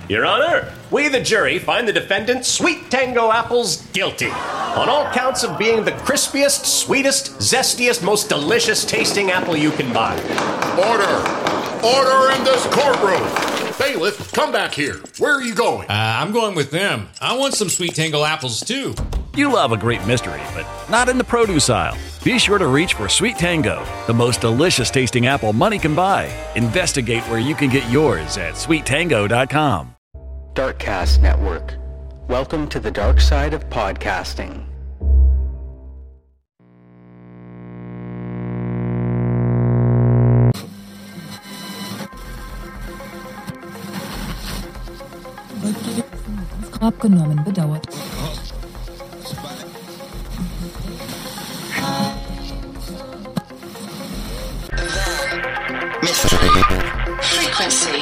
Your Honor, we, the jury, find the defendant, Sweet Tango Apples, guilty on all counts of being the crispiest, sweetest, zestiest, most delicious tasting apple you can buy. Order! Order in this courtroom! Bailiff, come back here. Where are you going? I'm going with them. I want some Sweet Tango apples, too. You love a great mystery, but not in the produce aisle. Be sure to reach for Sweet Tango, the most delicious tasting apple money can buy. Investigate where you can get yours at sweettango.com. Darkcast Network. Welcome to the dark side of podcasting. Abgenommen, bedauert. Mystery Frequency.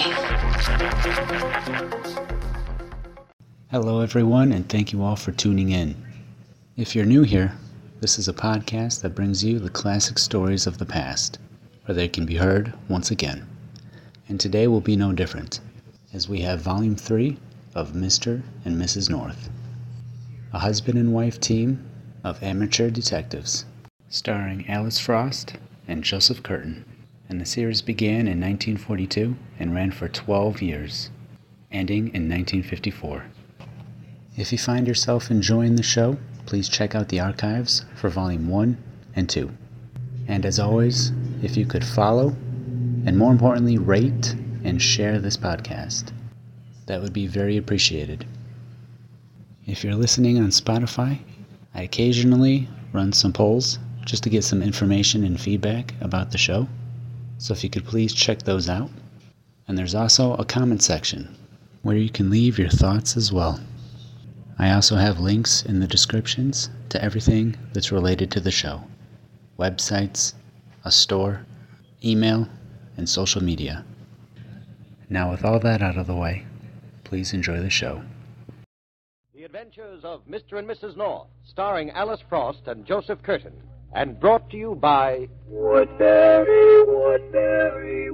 Hello everyone, and thank you all for tuning in. If you're new here, this is a podcast that brings you the classic stories of the past, where they can be heard once again. And today will be no different, as we have Volume 3 of Mr. and Mrs. North, a husband and wife team of amateur detectives, starring Alice Frost and Joseph Curtin. And the series began in 1942 and ran for 12 years, ending in 1954. If you find yourself enjoying the show, please check out the archives for Volume 1 and 2. And as always, if you could follow, and more importantly, rate and share this podcast, that would be very appreciated. If you're listening on Spotify, I occasionally run some polls just to get some information and feedback about the show. So if you could please check those out. And there's also a comment section where you can leave your thoughts as well. I also have links in the descriptions to everything that's related to the show. Websites, a store, email, and social media. Now with all that out of the way, please enjoy the show. The Adventures of Mr. and Mrs. North, starring Alice Frost and Joseph Curtin, and brought to you by Woodbury, Woodbury,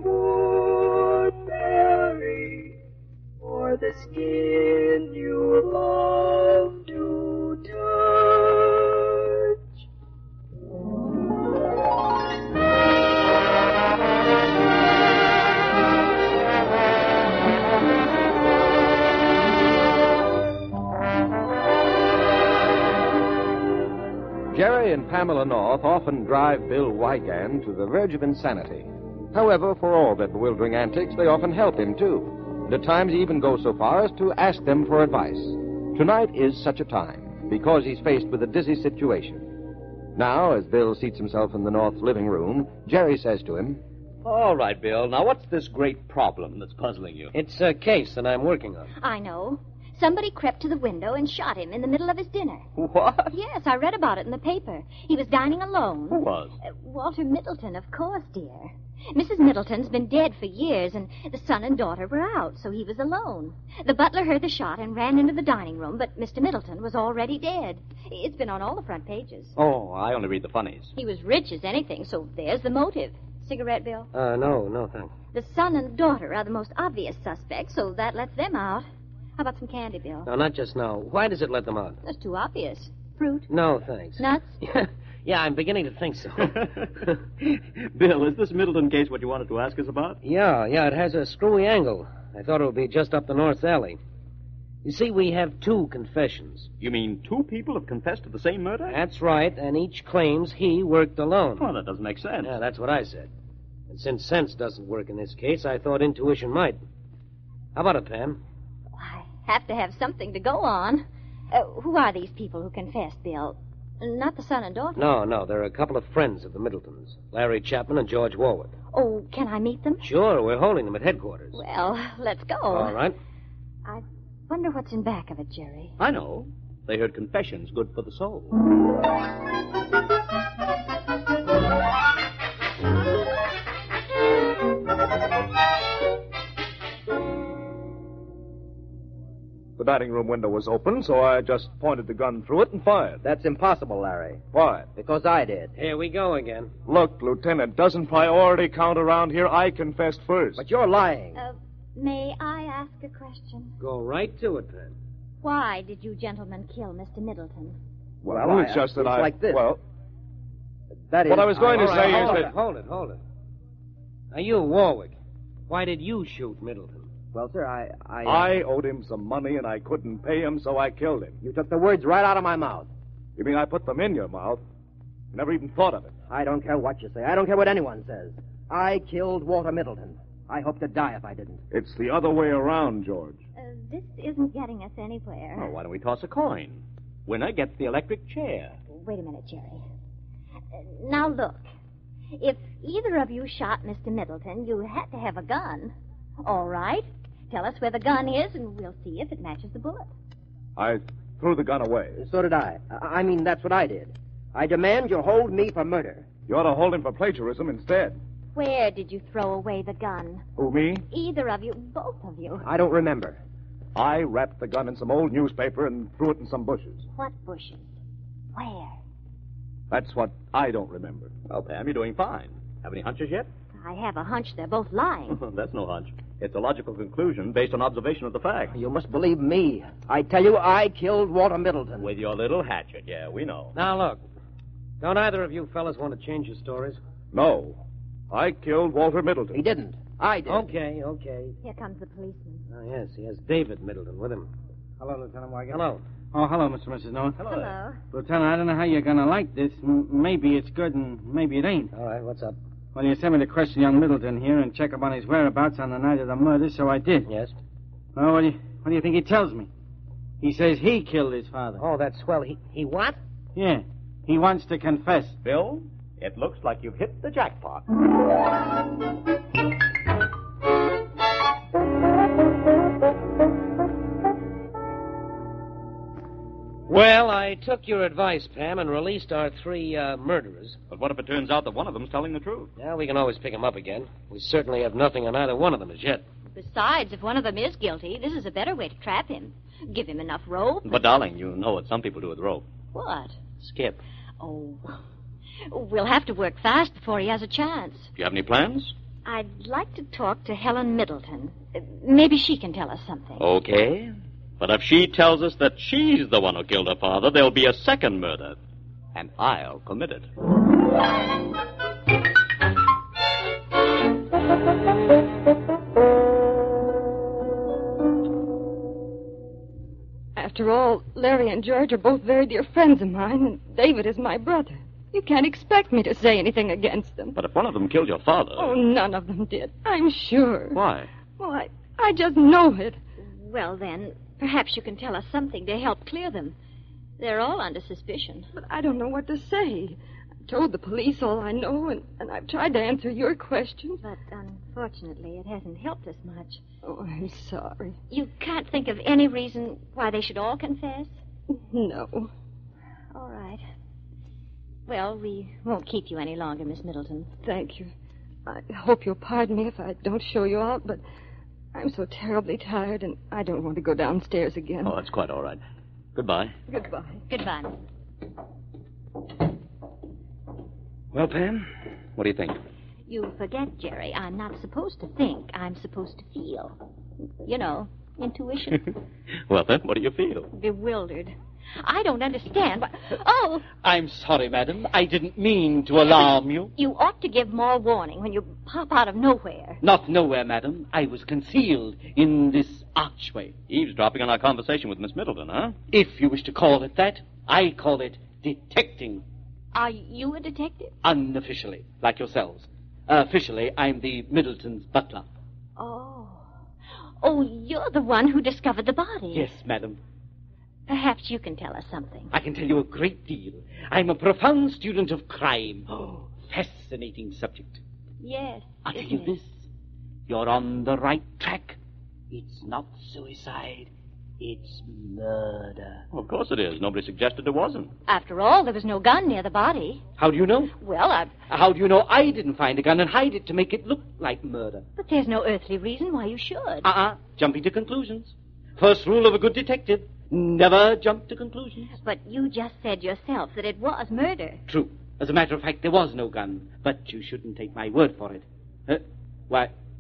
Woodbury, for the skin you love to touch. Jerry and Pamela North often drive Bill Wygand to the verge of insanity. However, for all their bewildering antics, they often help him, too. And at times he even goes so far as to ask them for advice. Tonight is such a time, because he's faced with a dizzy situation. Now, as Bill seats himself in the North's living room, Jerry says to him, All right, Bill. Now, what's this great problem that's puzzling you? It's a case that I'm working on. I know. Somebody crept to the window and shot him in the middle of his dinner. What? Yes, I read about it in the paper. He was dining alone. Who was? Walter Middleton, of course, dear. Mrs. Middleton's been dead for years, and the son and daughter were out, so he was alone. The butler heard the shot and ran into the dining room, but Mr. Middleton was already dead. It's been on all the front pages. Oh, I only read the funnies. He was rich as anything, so there's the motive. Cigarette, Bill? No, thanks. The son and daughter are the most obvious suspects, so that lets them out. How about some candy, Bill? No, not just now. Why does it let them out? That's too obvious. Fruit? No, thanks. Nuts? Yeah, I'm beginning to think so. Bill, is this Middleton case what you wanted to ask us about? Yeah, it has a screwy angle. I thought it would be just up the North Alley. You see, we have two confessions. You mean two people have confessed to the same murder? That's right, and each claims he worked alone. Oh, that doesn't make sense. Yeah, that's what I said. And since sense doesn't work in this case, I thought intuition might. How about it, Pam? Have to have something to go on. Who are these people who confessed, Bill? Not the son and daughter? No, they're a couple of friends of the Middletons, Larry Chapman and George Warwood. Oh, can I meet them? Sure, we're holding them at headquarters. Well, let's go. All right. I wonder what's in back of it, Jerry. I know. They heard confessions good for the soul. The dining room window was open, so I just pointed the gun through it and fired. That's impossible, Larry. Why? Because I did. Here we go again. Look, Lieutenant, doesn't priority count around here? I confessed first. But you're lying. May I ask a question? Go right to it, Pam. Why did you gentlemen kill Mr. Middleton? Well, it's just that it's I... like this. Well, That is... what I was going to All right, say is hold that... it, hold it. Now, you, Warwick, why did you shoot Middleton? Well, sir, I owed him some money and I couldn't pay him, so I killed him. You took the words right out of my mouth. You mean I put them in your mouth? You never even thought of it. I don't care what you say. I don't care what anyone says. I killed Walter Middleton. I hope to die if I didn't. It's the other way around, George. This isn't getting us anywhere. Oh, why don't we toss a coin? Winner gets the electric chair. Wait a minute, Jerry. Now, look. If either of you shot Mr. Middleton, you had to have a gun. All right. Tell us where the gun is, and we'll see if it matches the bullet. I threw the gun away. So did I. I mean, that's what I did. I demand you hold me for murder. You ought to hold him for plagiarism instead. Where did you throw away the gun? Who, me? Either of you, both of you. I don't remember. I wrapped the gun in some old newspaper and threw it in some bushes. What bushes? Where? That's what I don't remember. Well, Pam, you're doing fine. Have any hunches yet? I have a hunch they're both lying. That's no hunch. It's a logical conclusion based on observation of the facts. You must believe me. I tell you, I killed Walter Middleton. With your little hatchet, yeah, we know. Now, look. Don't either of you fellas want to change your stories? No. I killed Walter Middleton. He didn't. I did. Okay. Here comes the policeman. Oh, yes, he has David Middleton with him. Hello, Lieutenant Wygant. Hello. Oh, hello, Mr. and Mrs. North. Hello. Lieutenant, I don't know how you're going to like this. Maybe it's good and maybe it ain't. All right, what's up? Well, you sent me to question young Middleton here and check up on his whereabouts on the night of the murder, so I did. Yes? Well, what do you think he tells me? He says he killed his father. Oh, that's swell. He what? Yeah. He wants to confess. Bill, it looks like you've hit the jackpot. Well, I took your advice, Pam, and released our three murderers. But what if it turns out that one of them's telling the truth? Yeah, we can always pick them up again. We certainly have nothing on either one of them as yet. Besides, if one of them is guilty, this is a better way to trap him. Give him enough rope. But, darling, you know what some people do with rope. What? Skip. Oh, we'll have to work fast before he has a chance. Do you have any plans? I'd like to talk to Helen Middleton. Maybe she can tell us something. Okay. But if she tells us that she's the one who killed her father, there'll be a second murder. And I'll commit it. After all, Larry and George are both very dear friends of mine, and David is my brother. You can't expect me to say anything against them. But if one of them killed your father... Oh, none of them did. I'm sure. Why? Well, I just know it. Well, then, perhaps you can tell us something to help clear them. They're all under suspicion. But I don't know what to say. I've told the police all I know, and I've tried to answer your questions. But unfortunately, it hasn't helped us much. Oh, I'm sorry. You can't think of any reason why they should all confess? No. All right. Well, we won't keep you any longer, Miss Middleton. Thank you. I hope you'll pardon me if I don't show you out, but I'm so terribly tired, and I don't want to go downstairs again. Oh, that's quite all right. Goodbye. Goodbye. Goodbye. Well, Pam, what do you think? You forget, Jerry, I'm not supposed to think. I'm supposed to feel. You know, intuition. Well, then, what do you feel? Bewildered. I don't understand. Oh! I'm sorry, madam. I didn't mean to alarm you. You ought to give more warning when you pop out of nowhere. Not nowhere, madam. I was concealed in this archway. Eavesdropping on our conversation with Miss Middleton, huh? If you wish to call it that, I call it detecting. Are you a detective? Unofficially, like yourselves. Officially, I'm the Middleton's butler. Oh. Oh, you're the one who discovered the body. Yes, madam. Perhaps you can tell us something. I can tell you a great deal. I'm a profound student of crime. Oh, fascinating subject. Yes. I'll tell you this. You're on the right track. It's not suicide. It's murder. Well, of course it is. Nobody suggested there wasn't. After all, there was no gun near the body. How do you know? Well, How do you know I didn't find a gun and hide it to make it look like murder? But there's no earthly reason why you should. Jumping to conclusions. First rule of a good detective. Never jump to conclusions. But you just said yourself that it was murder. True. As a matter of fact, there was no gun. But you shouldn't take my word for it. Why,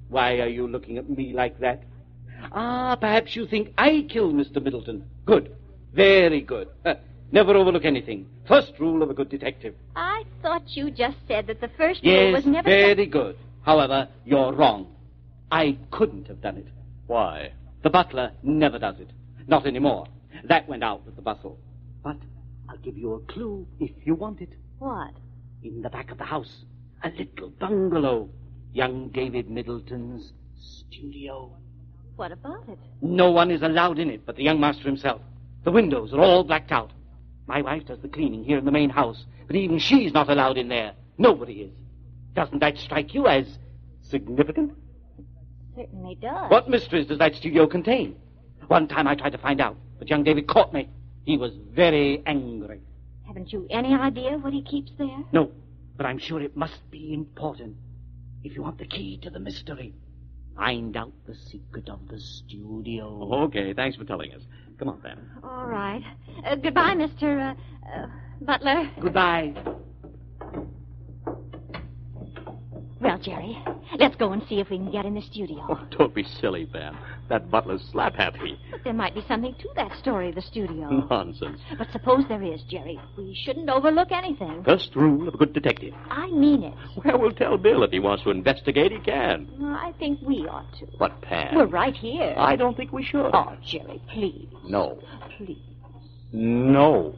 Why are you looking at me like that? Ah, perhaps you think I killed Mr. Middleton. Good. Very good. Never overlook anything. First rule of a good detective. I thought you just said that the first rule was never... Yes, very good. However, you're wrong. I couldn't have done it. Why? The butler never does it. Not anymore. That went out with the bustle. But I'll give you a clue if you want it. What? In the back of the house. A little bungalow. Young David Middleton's studio. What about it? No one is allowed in it but the young master himself. The windows are all blacked out. My wife does the cleaning here in the main house, but even she's not allowed in there. Nobody is. Doesn't that strike you as significant? Certainly does. What mysteries does that studio contain? One time I tried to find out, but young David caught me. He was very angry. Haven't you any idea what he keeps there? No, but I'm sure it must be important. If you want the key to the mystery, find out the secret of the studio. Okay, thanks for telling us. Come on, Pam. All right. Goodbye, Mr. Butler. Goodbye. Well, Jerry, let's go and see if we can get in the studio. Oh, don't be silly, Pam. That butler's slap happy. But there might be something to that story of the studio. Nonsense. But suppose there is, Jerry. We shouldn't overlook anything. First rule of a good detective. I mean it. Well, we'll tell Bill if he wants to investigate, he can. I think we ought to. But, Pam... We're right here. I don't think we should. Oh, Jerry, please. No. Please. No.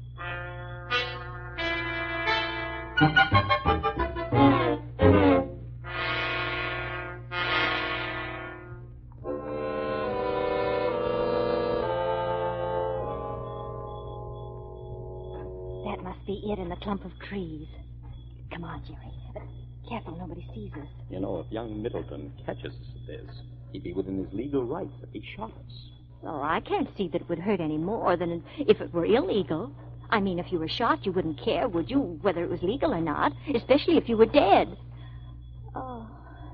That must be it in the clump of trees. Come on, Jerry. Careful, nobody sees us. You know, if young Middleton catches us at this, he'd be within his legal rights if he shot us. Oh, I can't see that it would hurt any more than if it were illegal. I mean, if you were shot, you wouldn't care, would you, whether it was legal or not, especially if you were dead. Oh,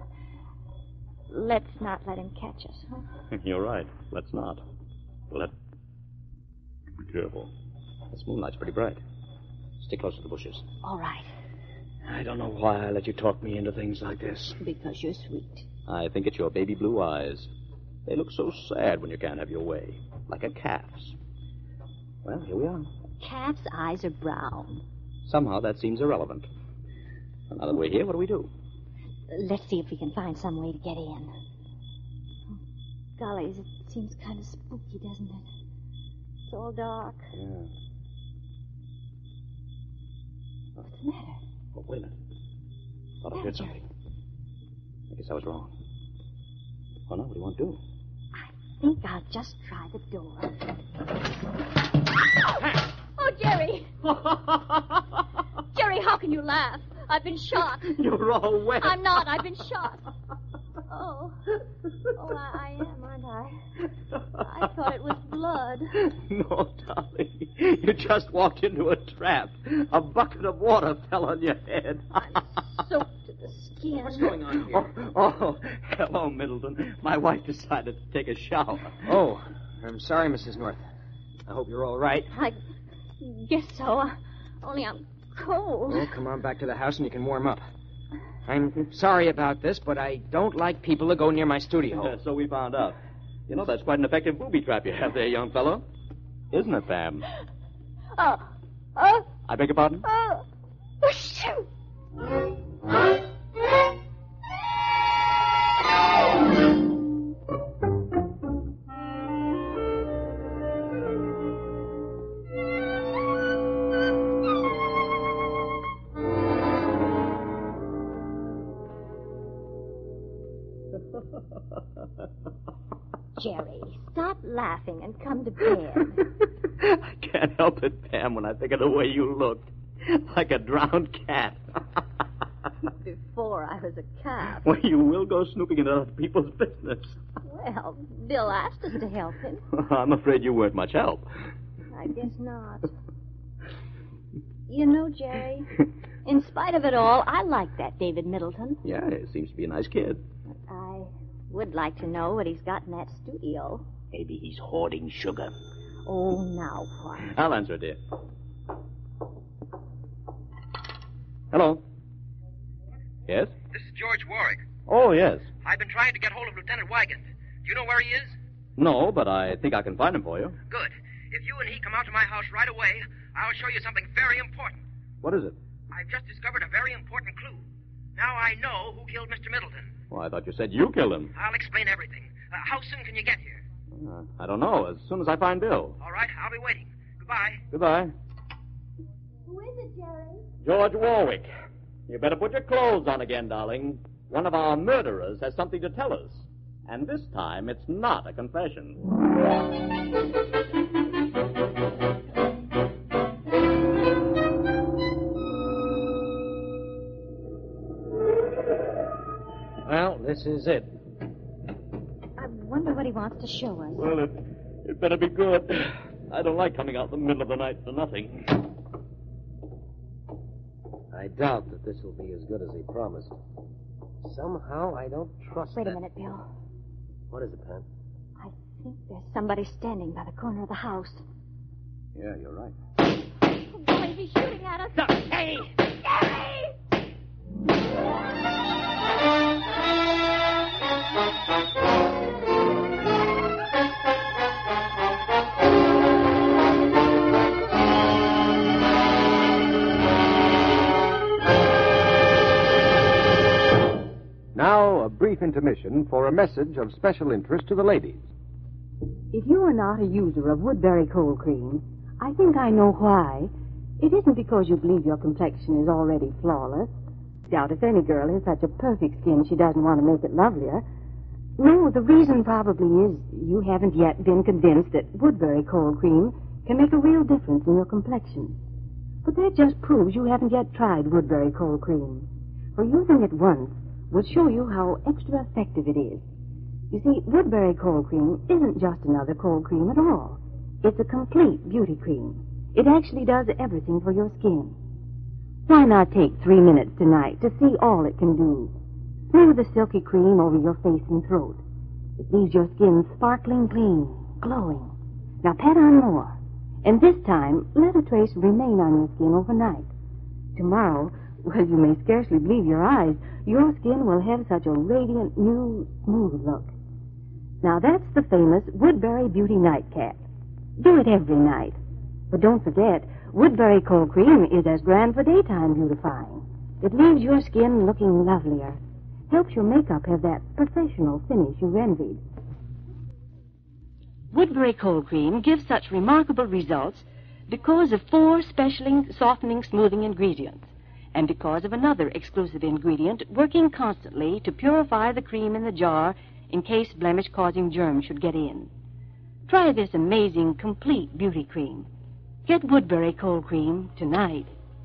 let's not let him catch us, huh? You're right. Let's not. Be careful. This moonlight's pretty bright. Stay close to the bushes. All right. I don't know why I let you talk me into things like this. Because you're sweet. I think it's your baby blue eyes. They look so sad when you can't have your way. Like a calf's. Well, here we are. Calf's eyes are brown. Somehow that seems irrelevant. Now that we're here, what do we do? Let's see if we can find some way to get in. Gollies, it seems kind of spooky, doesn't it? It's all dark. Yeah. What's the matter? Oh, wait a minute. Thought I heard something. I guess I was wrong. Oh, no, what do you want to do? I think I'll just try the door. Oh, Jerry! Jerry, how can you laugh? I've been shot. You're all wet. I'm not. I've been shot. Oh, I am, aren't I? I thought it was blood. No, darling. You just walked into a trap. A bucket of water fell on your head. I'm soaked to the skin. What's going on here? Oh, hello, Middleton. My wife decided to take a shower. Oh, I'm sorry, Mrs. North. I hope you're all right. I guess so. Only I'm cold. Well, come on back to the house and you can warm up. I'm sorry about this, but I don't like people to go near my studio. So we found out. You know, that's quite an effective booby trap you have there, young fellow. Isn't it, Pam? I beg your pardon? Shoot! Jerry, stop laughing and come to bed. I can't help it, Pam, when I think of the way you looked. Like a drowned cat. Before I was a calf. Well, you will go snooping into other people's business. Well, Bill asked us to help him. I'm afraid you weren't much help. I guess not. You know, Jerry, in spite of it all, I like that David Middleton. Yeah, he seems to be a nice kid. I would like to know what he's got in that studio. Maybe he's hoarding sugar. Oh, now what? I'll answer it, dear. Hello. Yes? This is George Warwick. Oh, yes. I've been trying to get hold of Lieutenant Wygant. Do you know where he is? No, but I think I can find him for you. Good. If you and he come out to my house right away, I'll show you something very important. What is it? I've just discovered a very important clue. Now I know who killed Mr. Middleton. Well, I thought you said you killed him. I'll explain everything. How soon can you get here? I don't know. As soon as I find Bill. All right, I'll be waiting. Goodbye. Goodbye. Who is it, Jerry? George Warwick. You better put your clothes on again, darling. One of our murderers has something to tell us. And this time, it's not a confession. Well, this is it. I wonder what he wants to show us. Well, it better be good. I don't like coming out in the middle of the night for nothing. I doubt that this will be as good as he promised. Somehow, I don't trust Wait that. a minute, Bill. What is it, Pam? I think there's somebody standing by the corner of the house. Yeah, you're right. Oh, boy, he's shooting at us. Hey! Jerry! Now, a brief intermission for a message of special interest to the ladies. If you are not a user of Woodbury cold cream, I think I know why. It isn't because you believe your complexion is already flawless. Doubt if any girl has such a perfect skin she doesn't want to make it lovelier. No, the reason probably is you haven't yet been convinced that Woodbury cold cream can make a real difference in your complexion. But that just proves you haven't yet tried Woodbury cold cream. For using it once will show you how extra effective it is. You see, Woodbury cold cream isn't just another cold cream at all. It's a complete beauty cream. It actually does everything for your skin. Why not take 3 minutes tonight to see all it can do? Smooth the silky cream over your face and throat. It leaves your skin sparkling clean, glowing. Now pat on more. And this time, let a trace remain on your skin overnight. Tomorrow, well, you may scarcely believe your eyes. Your skin will have such a radiant, new, smooth look. Now, that's the famous Woodbury Beauty Nightcap. Do it every night. But don't forget, Woodbury cold cream is as grand for daytime beautifying. It leaves your skin looking lovelier. Helps your makeup have that professional finish you've envied. Woodbury cold cream gives such remarkable results because of 4 special softening, smoothing ingredients, and because of another exclusive ingredient working constantly to purify the cream in the jar in case blemish-causing germs should get in. Try this amazing, complete beauty cream. Get Woodbury cold cream tonight.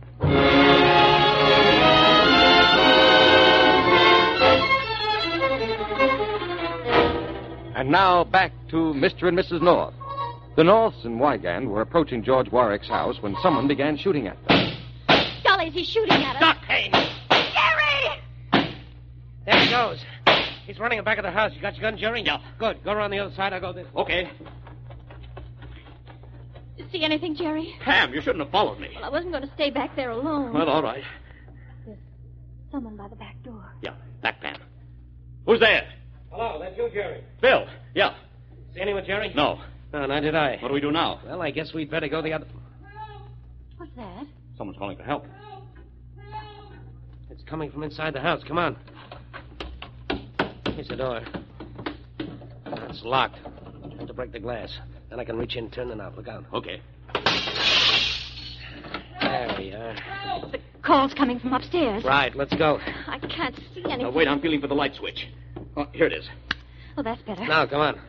And now back to Mr. and Mrs. North. The Norths and Wygand were approaching George Warwick's house when someone began shooting at them. Gollies, he's shooting at us. Duck, hey! Jerry! There he goes. He's running in back of the house. You got your gun, Jerry? Yeah. Good. Go around the other side. I'll go this way. Okay. See anything, Jerry? Pam, you shouldn't have followed me. Well, I wasn't going to stay back there alone. Well, all right. There's someone by the back door. Yeah, back, Pam. Who's there? Hello, that's you, Jerry. Bill. Yeah. See anyone, Jerry? No. No, neither did I. What do we do now? Well, I guess we'd better go the other... What's that? Someone's calling for help. It's coming from inside the house. Come on. Here's the door. It's locked. I have to break the glass. Then I can reach in, turn the knob. Look out. Okay. There we are. The call's coming from upstairs. Right, let's go. I can't see anything. Wait, I'm feeling for the light switch. Oh, here it is. Oh, that's better. Now, come on.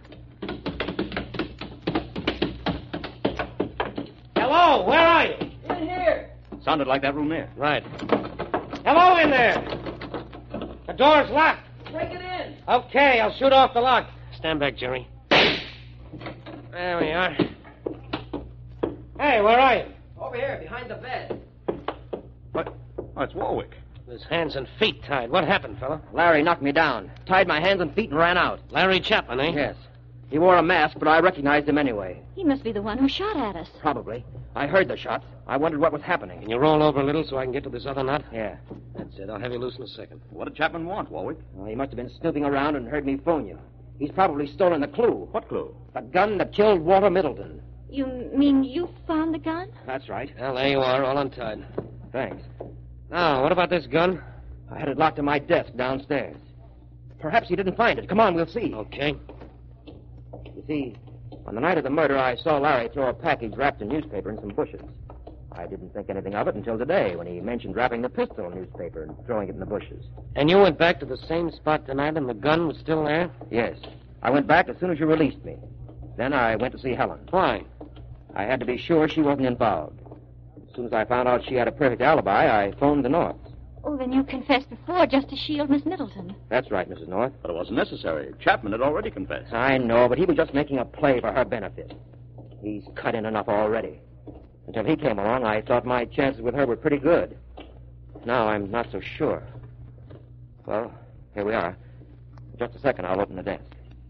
Hello, where are you? In here. Sounded like that room there. Right. Hello in there. The door's locked. Break it in. Okay, I'll shoot off the lock. Stand back, Jerry. There we are. Hey, where are you? Over here, behind the bed. What? Oh, it's Warwick. His hands and feet tied. What happened, fella? Larry knocked me down. Tied my hands and feet and ran out. Larry Chapman, eh? Yes. He wore a mask, but I recognized him anyway. He must be the one who shot at us. Probably. I heard the shots. I wondered what was happening. Can you roll over a little so I can get to this other nut? Yeah. That's it. I'll have you loose in a second. What did Chapman want, Warwick? Well, he must have been snooping around and heard me phone you. He's probably stolen the clue. What clue? The gun that killed Walter Middleton. You mean you found the gun? That's right. Well, there you are, all untied. Thanks. Now, what about this gun? I had it locked in my desk downstairs. Perhaps he didn't find it. Come on, we'll see. Okay. You see, on the night of the murder, I saw Larry throw a package wrapped in newspaper in some bushes. I didn't think anything of it until today, when he mentioned wrapping the pistol in newspaper and throwing it in the bushes. And you went back to the same spot tonight and the gun was still there? Yes. I went back as soon as you released me. Then I went to see Helen. Why? I had to be sure she wasn't involved. As soon as I found out she had a perfect alibi, I phoned the North. Oh, then you confessed before just to shield Miss Middleton. That's right, Mrs. North. But it wasn't necessary. Chapman had already confessed. I know, but he was just making a play for her benefit. He's cut in enough already. Until he came along, I thought my chances with her were pretty good. Now I'm not so sure. Well, here we are. In just a second, I'll open the desk.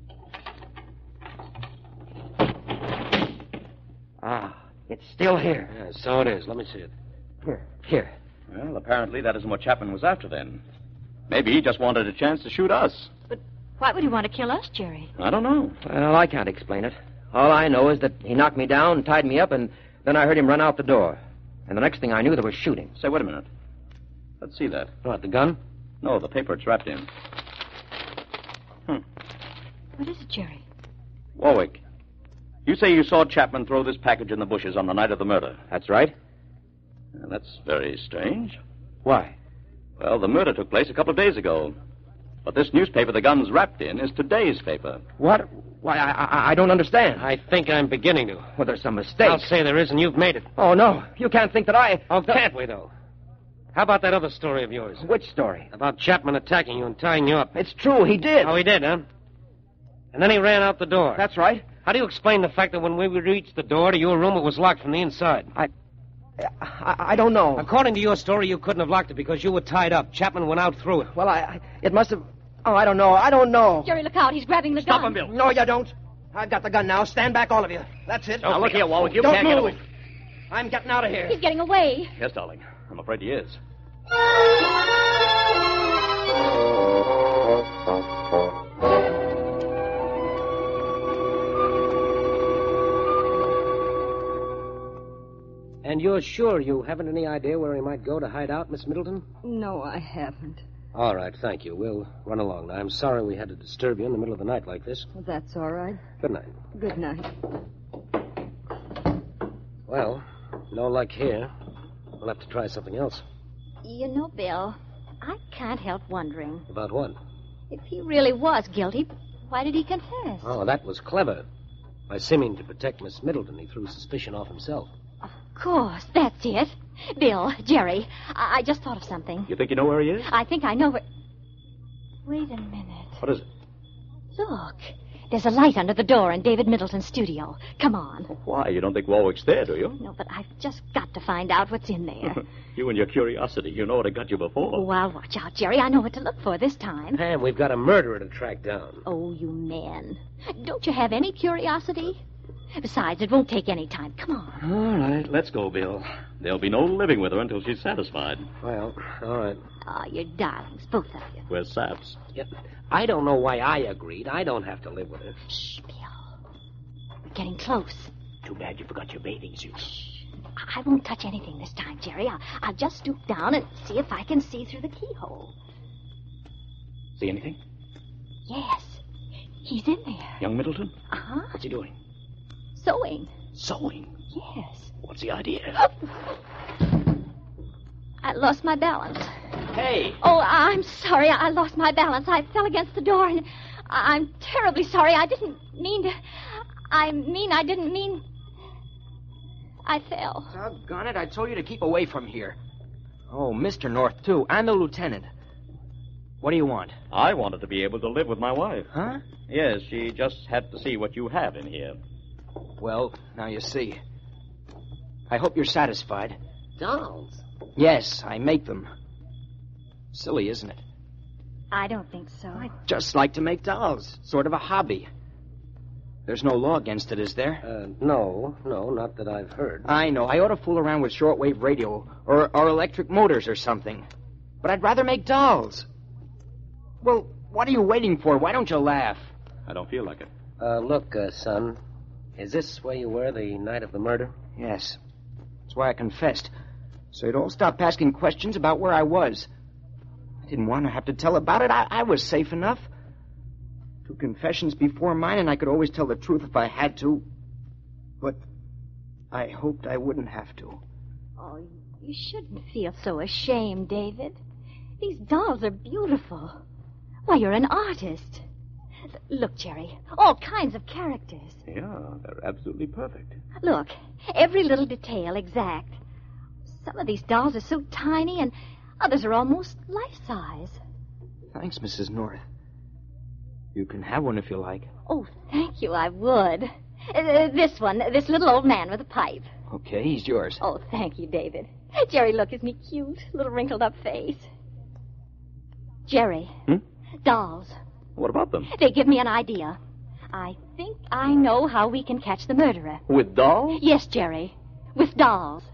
Ah, it's still here. Yeah, so it is. Let me see it. Here. Well, apparently that isn't what Chapman was after then. Maybe he just wanted a chance to shoot us. But why would he want to kill us, Jerry? I don't know. Well, I can't explain it. All I know is that he knocked me down, tied me up, and then I heard him run out the door. And the next thing I knew, there was shooting. Say, wait a minute. Let's see that. What, the gun? No, the paper it's wrapped in. What is it, Jerry? Warwick, you say you saw Chapman throw this package in the bushes on the night of the murder. That's right. Well, that's very strange. Why? Well, the murder took place a couple of days ago. But this newspaper the gun's wrapped in is today's paper. What? Why, I don't understand. I think I'm beginning to. Well, there's some mistake. I'll say there is, and you've made it. Oh, no. You can't think that I... Oh, can't we, though? How about that other story of yours? Which story? About Chapman attacking you and tying you up. It's true, he did. Oh, he did, huh? And then he ran out the door. That's right. How do you explain the fact that when we reached the door to your room, it was locked from the inside? I don't know. According to your story, you couldn't have locked it because you were tied up. Chapman went out through it. Well, it must have... Oh, I don't know. I don't know. Jerry, look out. He's grabbing the gun. Stop him, Bill. No, you don't. I've got the gun now. Stand back, all of you. That's it. Now, look here, Warwick. You don't can't move. get away. I'm getting out of here. He's getting away. Yes, darling. I'm afraid he is. And you're sure you haven't any idea where he might go to hide out, Miss Middleton? No, I haven't. All right, thank you. We'll run along now. I'm sorry we had to disturb you in the middle of the night like this. Well, that's all right. Good night. Good night. Well, no luck here. We'll have to try something else. You know, Bill, I can't help wondering. About what? If he really was guilty, why did he confess? Oh, that was clever. By seeming to protect Miss Middleton, he threw suspicion off himself. Of course, that's it. Bill, Jerry, I just thought of something. You think you know where he is? I think I know where... Wait a minute. What is it? Look, there's a light under the door in David Middleton's studio. Come on. Why? You don't think Warwick's there, do you? No, but I've just got to find out what's in there. You and your curiosity. You know what had got you before. Well, watch out, Jerry. I know what to look for this time. And we've got a murderer to track down. Oh, you men. Don't you have any curiosity? Besides, it won't take any time. Come on. All right, let's go, Bill. There'll be no living with her until she's satisfied. Well, all right. Oh, you're darlings, both of you. We're saps. Yep. I don't know why I agreed. I don't have to live with her. Shh, Bill. We're getting close. Too bad you forgot your bathing suit. I won't touch anything this time, Jerry. I'll just stoop down and see if I can see through the keyhole. See anything? Yes. He's in there. Young Middleton? Uh-huh. What's he doing? Sewing. Sewing? Yes. What's the idea? I lost my balance. Hey! Oh, I'm sorry. I lost my balance. I fell against the door, and I'm terribly sorry. I didn't mean to... I didn't mean... I fell. Doggone it, I told you to keep away from here. Oh, Mr. North, too. I'm the lieutenant. What do you want? I wanted to be able to live with my wife. Huh? Yes, she just had to see what you have in here. Well, now you see. I hope you're satisfied. Dolls? Yes, I make them. Silly, isn't it? I don't think so. I just like to make dolls. Sort of a hobby. There's no law against it, is there? No, not that I've heard. I know. I ought to fool around with shortwave radio or electric motors or something. But I'd rather make dolls. Well, what are you waiting for? Why don't you laugh? I don't feel like it. Look, son, is this where you were the night of the murder? Yes. That's why I confessed. So you'd all stop asking questions about where I was. I didn't want to have to tell about it. I was safe enough. 2 confessions before mine, and I could always tell the truth if I had to. But I hoped I wouldn't have to. Oh, you shouldn't feel so ashamed, David. These dolls are beautiful. Why, you're an artist. Look, Jerry, all kinds of characters. Yeah, they're absolutely perfect. Look, every little detail exact. Some of these dolls are so tiny, and others are almost life-size. Thanks, Mrs. North. You can have one if you like. Oh, thank you, I would. This one, this little old man with a pipe. Okay, he's yours. Oh, thank you, David. Jerry, look, isn't he cute? Little wrinkled-up face. Jerry, dolls. What about them? They give me an idea. I think I know how we can catch the murderer. With dolls? Yes, Jerry, with dolls.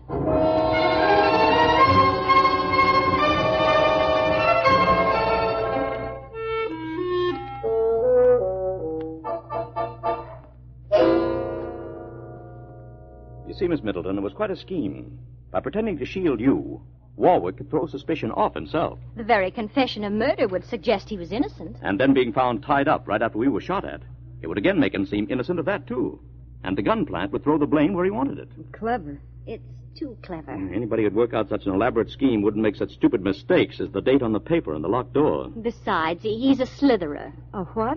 You see, Miss Middleton, it was quite a scheme. By pretending to shield you, Warwick could throw suspicion off himself. The very confession of murder would suggest he was innocent. And then being found tied up right after we were shot at, it would again make him seem innocent of that, too. And the gun plant would throw the blame where he wanted it. Clever. It's too clever. Anybody who'd work out such an elaborate scheme wouldn't make such stupid mistakes as the date on the paper and the locked door. Besides, he's a slitherer. A what?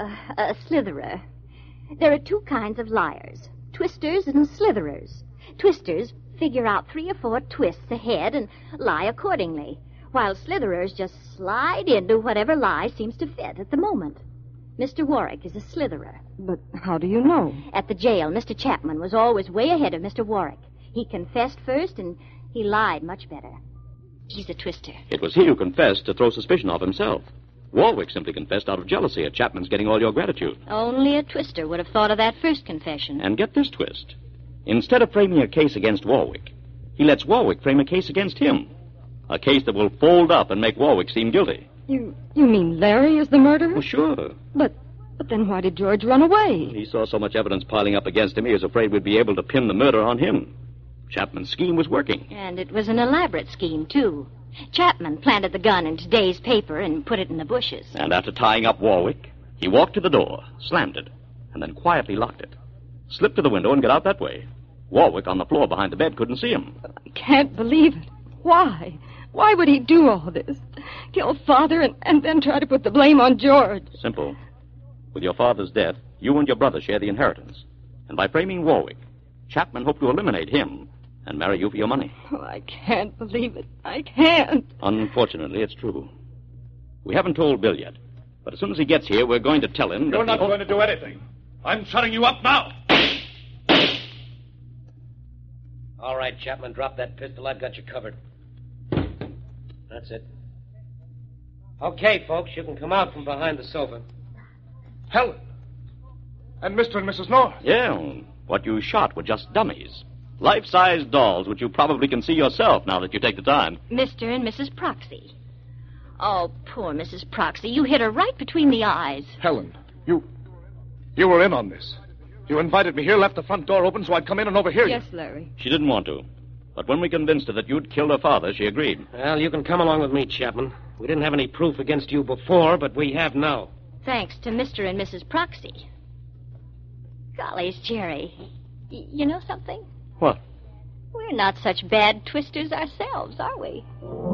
A slitherer. There are 2 kinds of liars. Twisters and slitherers. Twisters figure out 3 or 4 twists ahead and lie accordingly, while slitherers just slide into whatever lie seems to fit at the moment. Mr. Warwick is a slitherer. But how do you know? At the jail, Mr. Chapman was always way ahead of Mr. Warwick. He confessed first, and he lied much better. He's a twister. It was he who confessed to throw suspicion off himself. Warwick simply confessed out of jealousy at Chapman's getting all your gratitude. Only a twister would have thought of that first confession. And get this twist. Instead of framing a case against Warwick, he lets Warwick frame a case against him. A case that will fold up and make Warwick seem guilty. You mean Larry is the murderer? Well, sure. But then why did George run away? He saw so much evidence piling up against him, he was afraid we'd be able to pin the murder on him. Chapman's scheme was working. And it was an elaborate scheme, too. Chapman planted the gun in today's paper and put it in the bushes. And after tying up Warwick, he walked to the door, slammed it, and then quietly locked it. Slipped to the window and got out that way. Warwick, on the floor behind the bed, couldn't see him. I can't believe it. Why? Why would he do all this? Kill Father and then try to put the blame on George? Simple. With your father's death, you and your brother share the inheritance. And by framing Warwick, Chapman hoped to eliminate him and marry you for your money. Oh, I can't believe it. I can't. Unfortunately, it's true. We haven't told Bill yet, but as soon as he gets here, we're going to tell him You're not going to do anything. I'm shutting you up now. All right, Chapman, drop that pistol. I've got you covered. That's it. Okay, folks, you can come out from behind the sofa. Helen. And Mr. and Mrs. North. Yeah, what you shot were just dummies. Life-size dolls, which you probably can see yourself now that you take the time. Mr. and Mrs. Proxy. Oh, poor Mrs. Proxy. You hit her right between the eyes. Helen, you were in on this. You invited me here, left the front door open so I'd come in and overhear you. Yes, Larry. She didn't want to. But when we convinced her that you'd killed her father, she agreed. Well, you can come along with me, Chapman. We didn't have any proof against you before, but we have now. Thanks to Mr. and Mrs. Proxy. Gollies, Jerry. You know something? What? We're not such bad twisters ourselves, are we?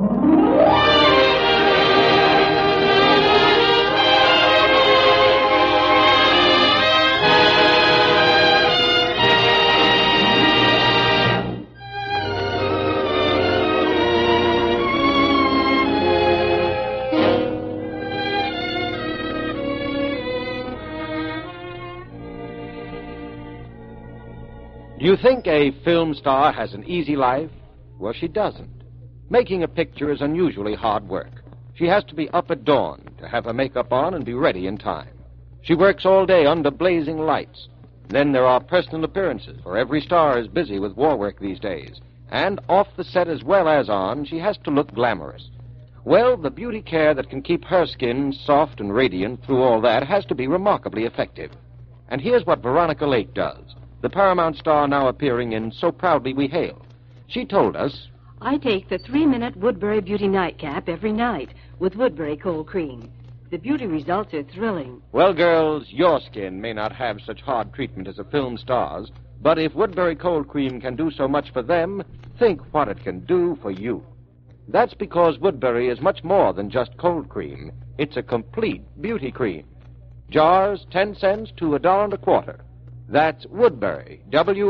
Do you think a film star has an easy life? Well, she doesn't. Making a picture is unusually hard work. She has to be up at dawn to have her makeup on and be ready in time. She works all day under blazing lights. Then there are personal appearances, for every star is busy with war work these days. And off the set as well as on, she has to look glamorous. Well, the beauty care that can keep her skin soft and radiant through all that has to be remarkably effective. And here's what Veronica Lake does, the Paramount star now appearing in So Proudly We Hail. She told us, I take the 3-minute Woodbury Beauty Nightcap every night with Woodbury Cold Cream. The beauty results are thrilling. well, girls, your skin may not have such hard treatment as a film star's, but if Woodbury Cold Cream can do so much for them, think what it can do for you. That's because Woodbury is much more than just cold cream. It's a complete beauty cream. Jars, 10 cents to $1.25. That's Woodbury,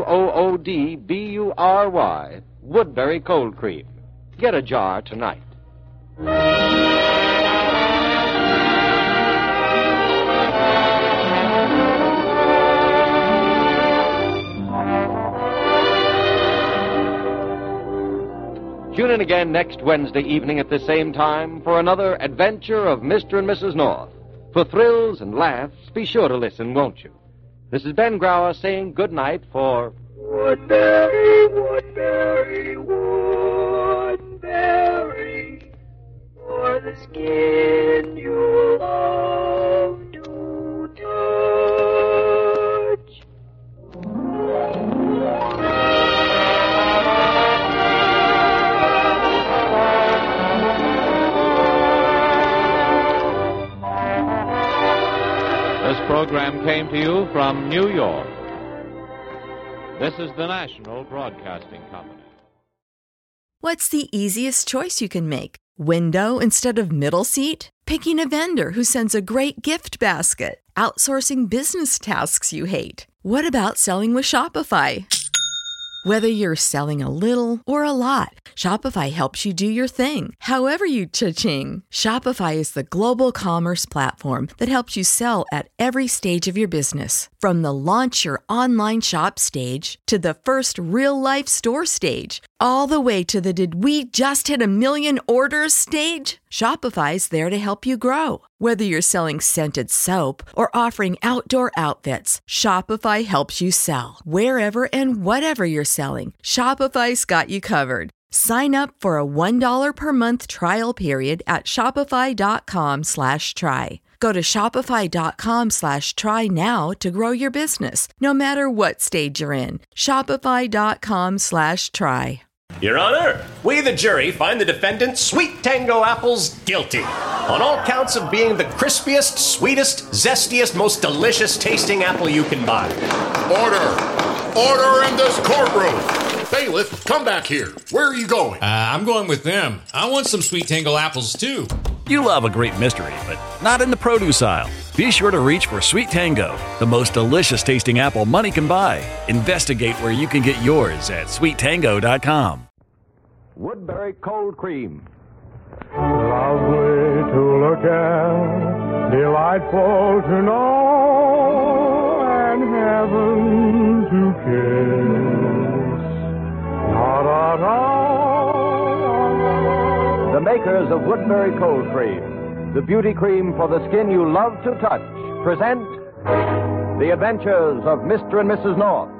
Woodbury, Woodbury Cold Cream. Get a jar tonight. Tune in again next Wednesday evening at the same time for another adventure of Mr. and Mrs. North. For thrills and laughs, be sure to listen, won't you? This is Ben Grauer saying good night for Woodbury, Woodbury, Woodbury, for the skin you love to touch. This program came to you from New York. This is the National Broadcasting Company. What's the easiest choice you can make? Window instead of middle seat? Picking a vendor who sends a great gift basket? Outsourcing business tasks you hate? What about selling with Shopify? Whether you're selling a little or a lot, Shopify helps you do your thing, however you cha-ching. Shopify is the global commerce platform that helps you sell at every stage of your business. From the launch your online shop stage to the first real-life store stage, all the way to the did we just hit 1 million orders stage. Shopify's there to help you grow. Whether you're selling scented soap or offering outdoor outfits, Shopify helps you sell. Wherever and whatever you're selling, Shopify's got you covered. Sign up for a $1 per month trial period at shopify.com/try. Go to shopify.com/try now to grow your business, no matter what stage you're in. Shopify.com/try. Your Honor, we, the jury, find the defendant, Sweet Tango Apples, guilty on all counts of being the crispiest, sweetest, zestiest, most delicious tasting apple you can buy. Order! Order in this courtroom! Bailiff, come back here. Where are you going? I'm going with them. I want some Sweet Tango apples, too. You love a great mystery, but not in the produce aisle. Be sure to reach for Sweet Tango, the most delicious tasting apple money can buy. Investigate where you can get yours at sweettango.com. Woodbury Cold Cream. Lovely to look at, delightful to know, and heaven to kiss. Not at all. The makers of Woodbury Cold Cream, the beauty cream for the skin you love to touch, present The Adventures of Mr. and Mrs. North.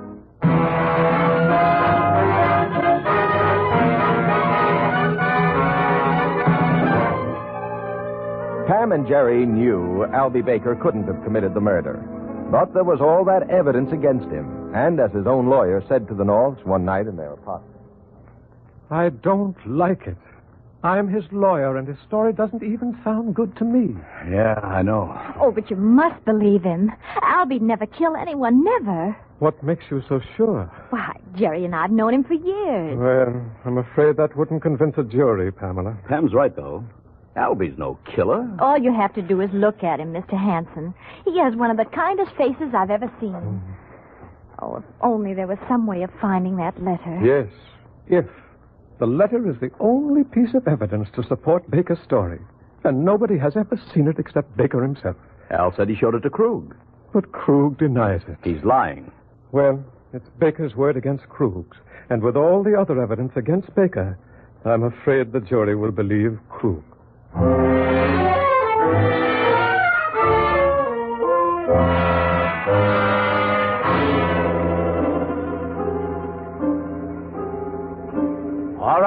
Pam and Jerry knew Albie Baker couldn't have committed the murder. But there was all that evidence against him. And as his own lawyer said to the Norths one night in their apartment, I don't like it. I'm his lawyer, and his story doesn't even sound good to me. Yeah, I know. Oh, but you must believe him. Albie'd never kill anyone, never. What makes you so sure? Why, Jerry and I've known him for years. Well, I'm afraid that wouldn't convince a jury, Pamela. Pam's right, though. Albie's no killer. All you have to do is look at him, Mr. Hanson. He has one of the kindest faces I've ever seen. Oh, if only there was some way of finding that letter. Yes, if. The letter is the only piece of evidence to support Baker's story. And nobody has ever seen it except Baker himself. Al said he showed it to Krug. But Krug denies it. He's lying. Well, it's Baker's word against Krug's. And with all the other evidence against Baker, I'm afraid the jury will believe Krug.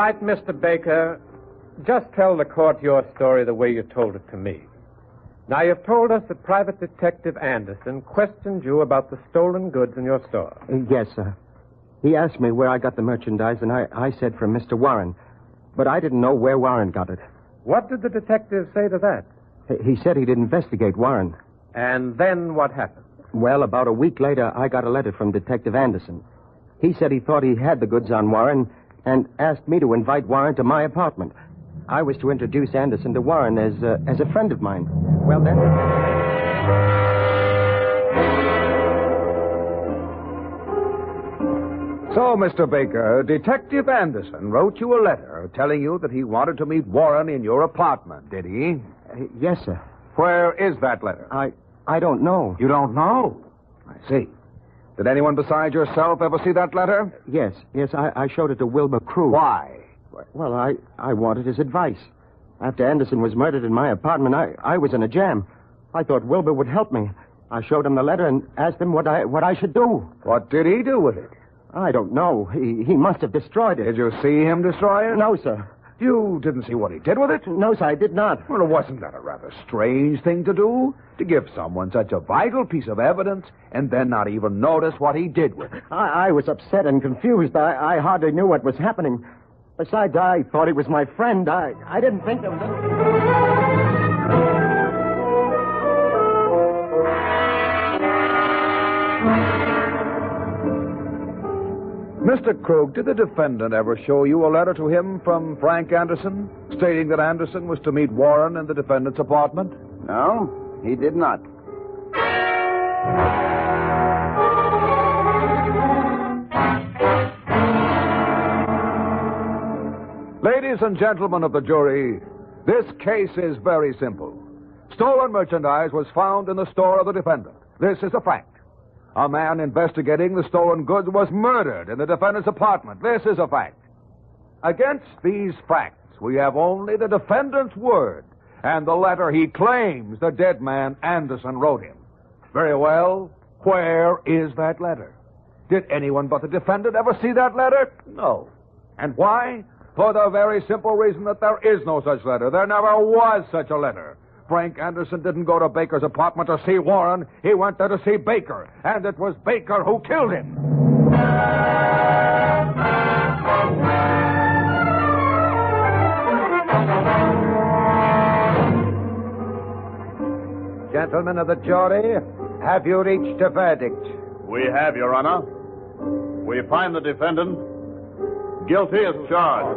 right, Mr. Baker. Just tell the court your story the way you told it to me. Now, you've told us that Private Detective Anderson questioned you about the stolen goods in your store. Yes, sir. He asked me where I got the merchandise, and I said from Mr. Warren. But I didn't know where Warren got it. What did the detective say to that? He said he'd investigate Warren. And then what happened? Well, about a week later, I got a letter from Detective Anderson. He said he thought he had the goods on Warren and asked me to invite Warren to my apartment. I was to introduce Anderson to Warren as a friend of mine. Well, then... So, Mr. Baker, Detective Anderson wrote you a letter telling you that he wanted to meet Warren in your apartment, did he? Yes, sir. Where is that letter? I don't know. You don't know? I see. Did anyone besides yourself ever see that letter? Yes, I showed it to Wilbur Krug. Why? Well, I wanted his advice. After Anderson was murdered in my apartment, I was in a jam. I thought Wilbur would help me. I showed him the letter and asked him what I should do. What did he do with it? I don't know. He must have destroyed it. Did you see him destroy it? No, sir. You didn't see what he did with it? No, sir, I did not. Well, wasn't that a rather strange thing to do? To give someone such a vital piece of evidence and then not even notice what he did with it? I was upset and confused. I hardly knew what was happening. Besides, I thought he was my friend. I didn't think of Mr. Krug, did the defendant ever show you a letter to him from Frank Anderson, stating that Anderson was to meet Warren in the defendant's apartment? No, he did not. Ladies and gentlemen of the jury, this case is very simple. Stolen merchandise was found in the store of the defendant. This is a fact. A man investigating the stolen goods was murdered in the defendant's apartment. This is a fact. Against these facts, we have only the defendant's word and the letter he claims the dead man Anderson wrote him. Very well. Where is that letter? Did anyone but the defendant ever see that letter? No. And why? For the very simple reason that there is no such letter. There never was such a letter. Frank Anderson didn't go to Baker's apartment to see Warren. He went there to see Baker. And it was Baker who killed him. Gentlemen of the jury, have you reached a verdict? We have, Your Honor. We find the defendant guilty as charged.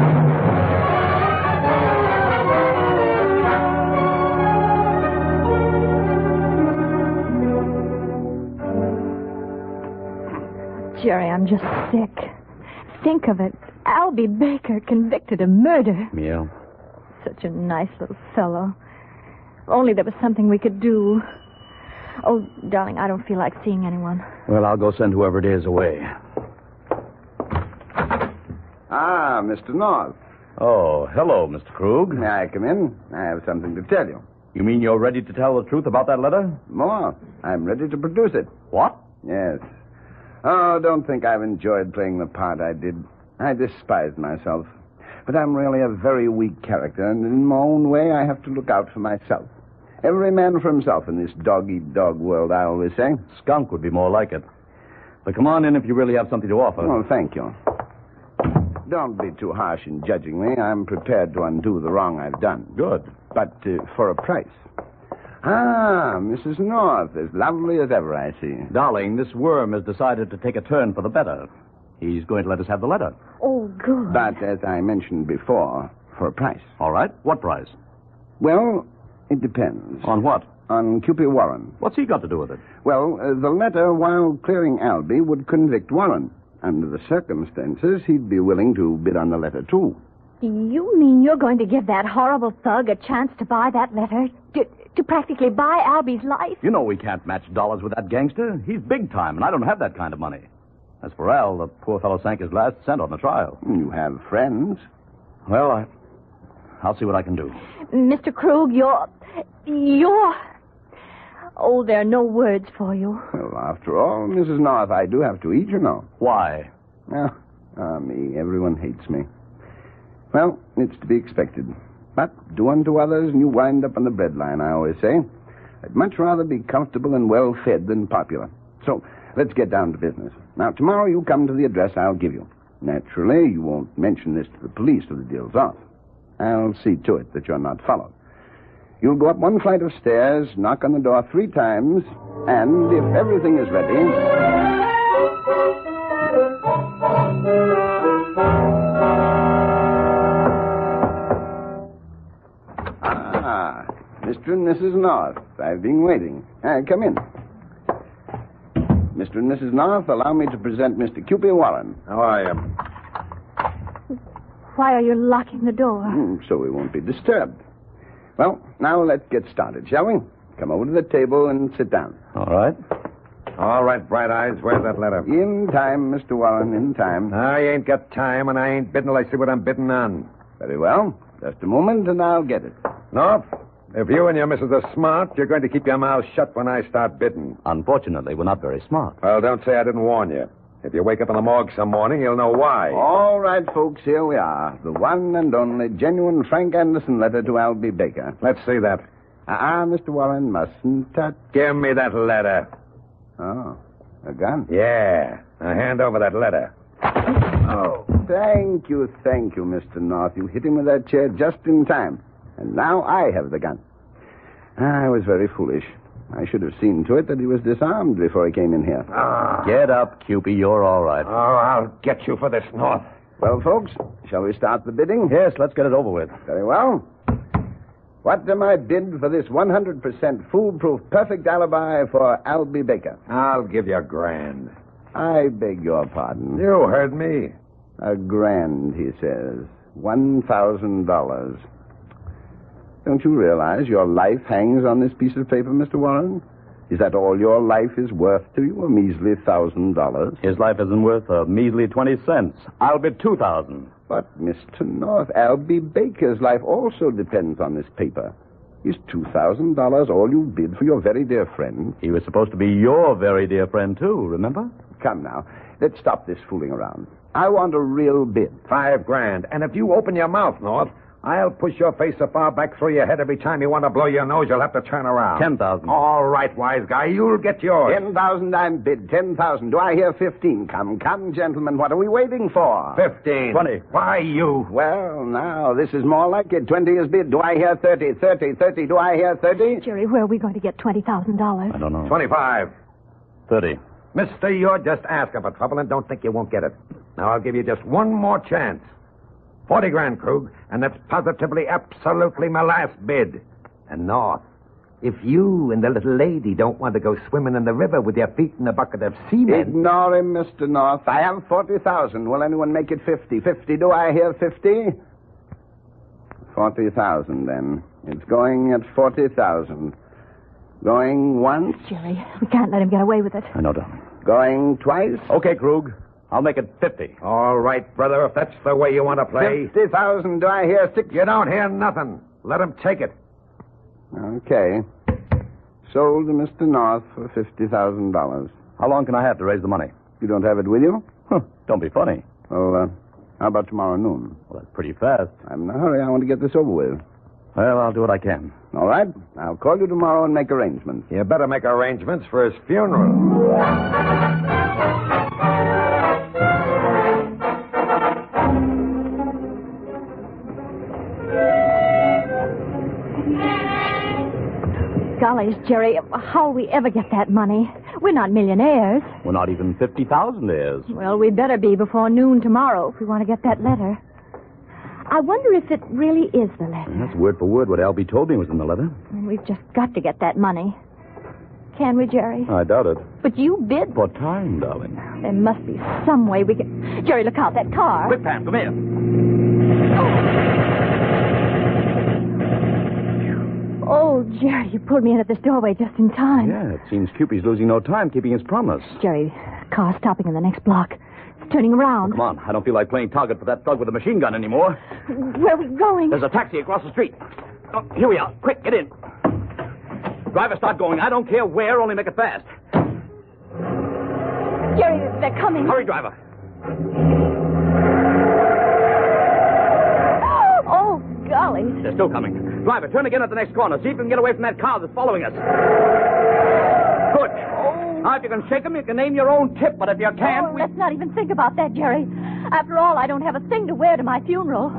Jerry, I'm just sick. Think of it. Albie Baker convicted of murder. Yeah. Such a nice little fellow. If only there was something we could do. Oh, darling, I don't feel like seeing anyone. Well, I'll go send whoever it is away. Ah, Mr. North. Oh, hello, Mr. Krug. May I come in? I have something to tell you. You mean you're ready to tell the truth about that letter? More. I'm ready to produce it. What? Yes. Oh, don't think I've enjoyed playing the part I did. I despised myself. But I'm really a very weak character, and in my own way, I have to look out for myself. Every man for himself in this dog-eat-dog world, I always say. Skunk would be more like it. But come on in if you really have something to offer. Oh, thank you. Don't be too harsh in judging me. I'm prepared to undo the wrong I've done. Good. But for a price. Ah, Mrs. North, as lovely as ever, I see. Darling, this worm has decided to take a turn for the better. He's going to let us have the letter. Oh, good. But, as I mentioned before, for a price. All right. What price? Well, it depends. On what? On Cupid Warren. What's he got to do with it? Well, the letter, while clearing Albie, would convict Warren. Under the circumstances, he'd be willing to bid on the letter, too. Do you mean you're going to give that horrible thug a chance to buy that letter? To practically buy Albie's life? You know we can't match dollars with that gangster. He's big time, and I don't have that kind of money. As for Al, the poor fellow sank his last cent on the trial. You have friends. Well, I'll see what I can do. Mr. Krug, you're... Oh, there are no words for you. Well, after all, Mrs. North, I do have to eat, you know. Why? Me. Everyone hates me. Well, it's to be expected. But do unto others and you wind up on the breadline, I always say. I'd much rather be comfortable and well-fed than popular. So, let's get down to business. Now, tomorrow you come to the address I'll give you. Naturally, you won't mention this to the police till the deal's off. I'll see to it that you're not followed. You'll go up one flight of stairs, knock on the door 3 times, and if everything is ready... Mr. and Mrs. North, I've been waiting. Come in. Mr. and Mrs. North, allow me to present Mr. Cupid Warren. How are you? Why are you locking the door? So we won't be disturbed. Well, now let's get started, shall we? Come over to the table and sit down. All right. All right, Bright Eyes, where's that letter? In time, Mr. Warren, in time. I ain't got time, and I ain't bidding till I see what I'm bidding on. Very well. Just a moment, and I'll get it. North, if you and your missus are smart, you're going to keep your mouth shut when I start bidding. Unfortunately, we're not very smart. Well, don't say I didn't warn you. If you wake up in the morgue some morning, you'll know why. All right, folks, here we are. The one and only genuine Frank Anderson letter to Albie Baker. Let's see that. Mr. Warren, mustn't touch. Give me that letter. Oh, a gun? Yeah. Now hand over that letter. Oh, thank you, Mr. North. You hit him with that chair just in time. And now I have the gun. I was very foolish. I should have seen to it that he was disarmed before he came in here. Get up, Cupid. You're all right. Oh, I'll get you for this, North. Well, folks, shall we start the bidding? Yes, let's get it over with. Very well. What am I bid for this 100% foolproof perfect alibi for Albie Baker? I'll give you $1,000. I beg your pardon. You heard me. $1,000, he says. $1,000. Don't you realize your life hangs on this piece of paper, Mr. Warren? Is that all your life is worth to you, a measly $1,000? His life isn't worth a measly 20 cents. I'll bid $2,000. But, Mr. North, Albie Baker's life also depends on this paper. Is $2,000 all you bid for your very dear friend? He was supposed to be your very dear friend, too, remember? Come now, let's stop this fooling around. I want a real bid. $5,000. And if you open your mouth, North, I'll push your face so far back through your head every time you want to blow your nose, you'll have to turn around. 10,000. All right, wise guy, you'll get yours. 10,000 I'm bid. 10,000. Do I hear 15? Come, gentlemen, what are we waiting for? 15. 20. Why, you? Well, now, this is more like it. 20 is bid. Do I hear 30? 30. 30. Do I hear 30? Jerry, where are we going to get $20,000? I don't know. 25. 30. Mister, you're just asking for trouble and don't think you won't get it. Now, I'll give you just one more chance. $40,000, Krug, and that's positively, absolutely my last bid. And North, if you and the little lady don't want to go swimming in the river with your feet in a bucket of cement... Ignore him, Mr. North. I have 40,000. Will anyone make it 50? 50. Do I hear 50? 40,000, then. It's going at 40,000. Going once? Jerry, we can't let him get away with it. I know, darling. Going twice? Okay, Krug. I'll make it 50. All right, brother, if that's the way you want to play. 50,000. Do I hear 6? You don't hear nothing. Let him take it. Okay. Sold to Mr. North for $50,000. How long can I have to raise the money? You don't have it with you? Don't be funny. Well, how about tomorrow noon? Well, that's pretty fast. I'm in a hurry. I want to get this over with. Well, I'll do what I can. All right. I'll call you tomorrow and make arrangements. You better make arrangements for his funeral. Golly, Jerry, how'll we ever get that money? We're not millionaires. We're not even 50,000 heirs. Well, we better be before noon tomorrow if we want to get that letter. I wonder if it really is the letter. That's word for word what Albie told me was in the letter. We've just got to get that money. Can we, Jerry? I doubt it. But you bid. For time, darling. There must be some way we can... Jerry, look out, that car. Quick, Pam, come here. Oh, Jerry, you pulled me in at this doorway just in time. Yeah, it seems Cupid's losing no time keeping his promise. Jerry, car's stopping in the next block. It's turning around. Come on, I don't feel like playing target for that thug with a machine gun anymore. Where are we going? There's a taxi across the street. Oh, here we are. Quick, get in. Driver, start going. I don't care where, only make it fast. Jerry, they're coming. Hurry, driver. Dolly. They're still coming. Driver, turn again at the next corner. See if you can get away from that car that's following us. Good. Now, if you can shake them, you can name your own tip, but if you can't... Let's not even think about that, Jerry. After all, I don't have a thing to wear to my funeral.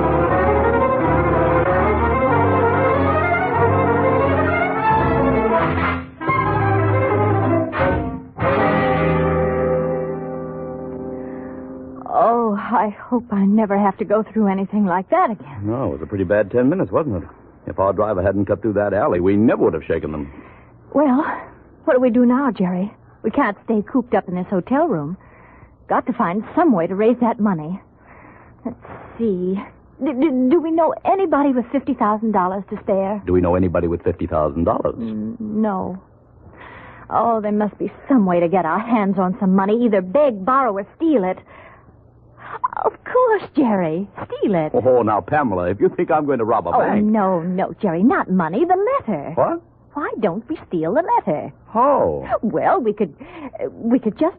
Oh, I hope I never have to go through anything like that again. No, it was a pretty bad 10 minutes, wasn't it? If our driver hadn't cut through that alley, we never would have shaken them. Well, what do we do now, Jerry? We can't stay cooped up in this hotel room. Got to find some way to raise that money. Let's see. Do we know anybody with $50,000 to spare? Do we know anybody with $50,000? No. Oh, there must be some way to get our hands on some money. Either beg, borrow, or steal it. Of course, Jerry. Steal it. Oh, now, Pamela, if you think I'm going to rob a bank... No, Jerry. Not money. The letter. What? Why don't we steal the letter? Oh. Well, we could just...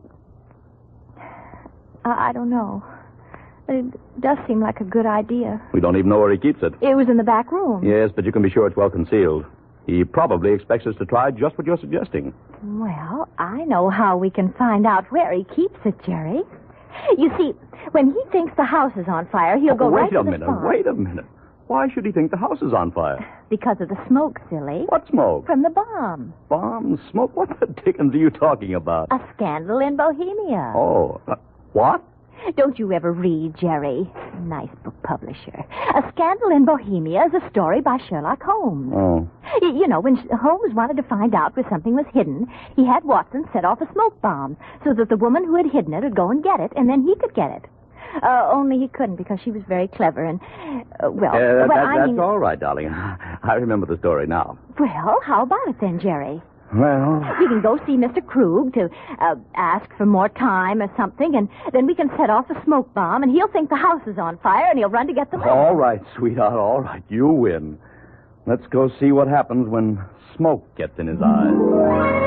I don't know. It does seem like a good idea. We don't even know where he keeps it. It was in the back room. Yes, but you can be sure it's well concealed. He probably expects us to try just what you're suggesting. Well, I know how we can find out where he keeps it, Jerry. You see, when he thinks the house is on fire, he'll go right to the spot. Wait a minute. Why should he think the house is on fire? Because of the smoke, silly. What smoke? From the bomb. Bomb? Smoke? What the dickens are you talking about? A scandal in Bohemia. Oh, what? Don't you ever read, Jerry? Nice book publisher. A Scandal in Bohemia is a story by Sherlock Holmes. Oh. You know, when Holmes wanted to find out where something was hidden, he had Watson set off a smoke bomb so that the woman who had hidden it would go and get it, and then he could get it. Only he couldn't because she was very clever and, That's all right, darling. I remember the story now. Well, how about it then, Jerry? Well... We can go see Mr. Krug to ask for more time or something, and then we can set off a smoke bomb, and he'll think the house is on fire, and he'll run to get the... All right, sweetheart, all right. You win. Let's go see what happens when smoke gets in his eyes.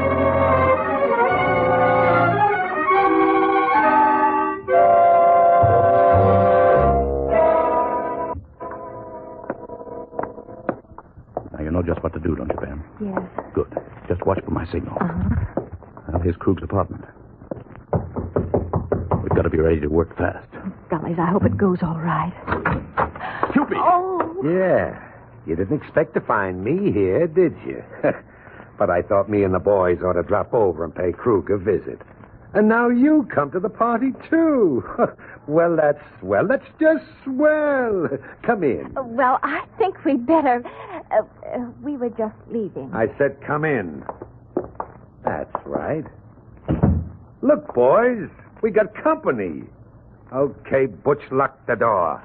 You know just what to do, don't you, Pam? Yes. Good. Just watch for my signal. Now, here's Krug's apartment. We've got to be ready to work fast. Gollies, I hope it goes all right. Cupid! Oh! Yeah. You didn't expect to find me here, did you? But I thought me and the boys ought to drop over and pay Krug a visit. And now you come to the party, too. Well, that's just swell. Come in. Well, I think we'd better... we were just leaving. I said come in. That's right. Look, boys, we got company. Okay, Butch, lock the door.